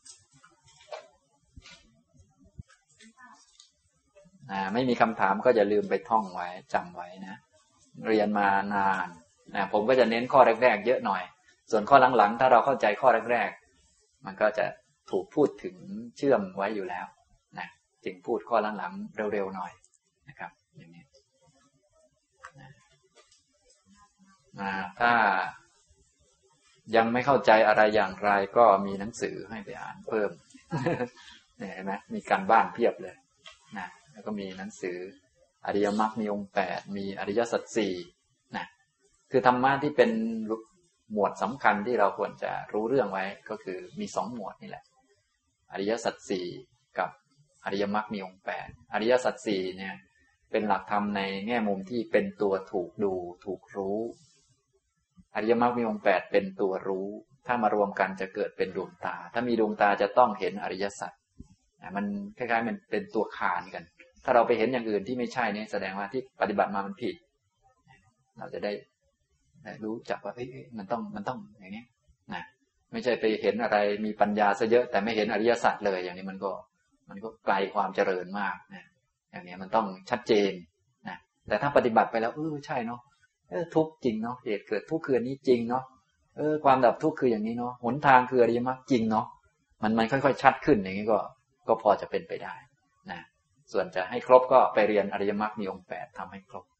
ไม่มีคำถามก็อย่าลืมไปท่องไว้จำไว้นะเรียนมานานนะผมก็จะเน้นข้อแรกๆเยอะหน่อยส่วนข้อหลังๆถ้าเราเข้าใจข้อแรกๆมันก็จะถูกพูดถึงเชื่อมไว้อยู่แล้วนะจึงพูดข้อหลังๆเร็วๆหน่อยนะครับอย่างนี้ถ้ายังไม่เข้าใจอะไรอย่างไรก็มีหนังสือให้ไปอ่านเพิ่ม เห็นไหมมีการบ้านเพียบเลยนะแล้วก็มีหนังสืออริยมรรคมีองค์8มีอริยสัจ4นะคือธรรมะที่เป็นหมวดสำคัญที่เราควรจะรู้เรื่องไว้ก็คือมี2หมวดนี่แหละอริยสัจ4กับอริยมรรคมีองค์8อริยสัจ4เนี่ยเป็นหลักธรรมในแง่มุมที่เป็นตัวถูกดูถูกรู้อริยมรรคมีองค์8เป็นตัวรู้ถ้ามารวมกันจะเกิดเป็นดวงตาถ้ามีดวงตาจะต้องเห็นอริยสัจมันคล้ายๆมันเป็นตัวคานกันถ้าเราไปเห็นอย่างอื่นที่ไม่ใช่เนี่ยแสดงว่าที่ปฏิบัติมามันผิดเราจะได้รู้จักว่ามันต้องอย่างนี้นะไม่ใช่ไปเห็นอะไรมีปัญญาซะเยอะแต่ไม่เห็นอริยสัจเลยอย่างนี้มันก็ไกลความเจริญมากนะอย่างนี้มันต้องชัดเจนนะแต่ถ้าปฏิบัติไปแล้วใช่เนาะทุกข์จริงเนาะเหตุเกิดทุกข์คือนี้จริงเนาะความดับทุกข์คืออย่างนี้เนาะหนทางคืออริยมรรคจริงเนาะมันค่อยๆชัดขึ้นอย่างนี้ก็พอจะเป็นไปได้นะส่วนจะให้ครบก็ไปเรียนอริยมรรคมีองค์8ทำให้ครบ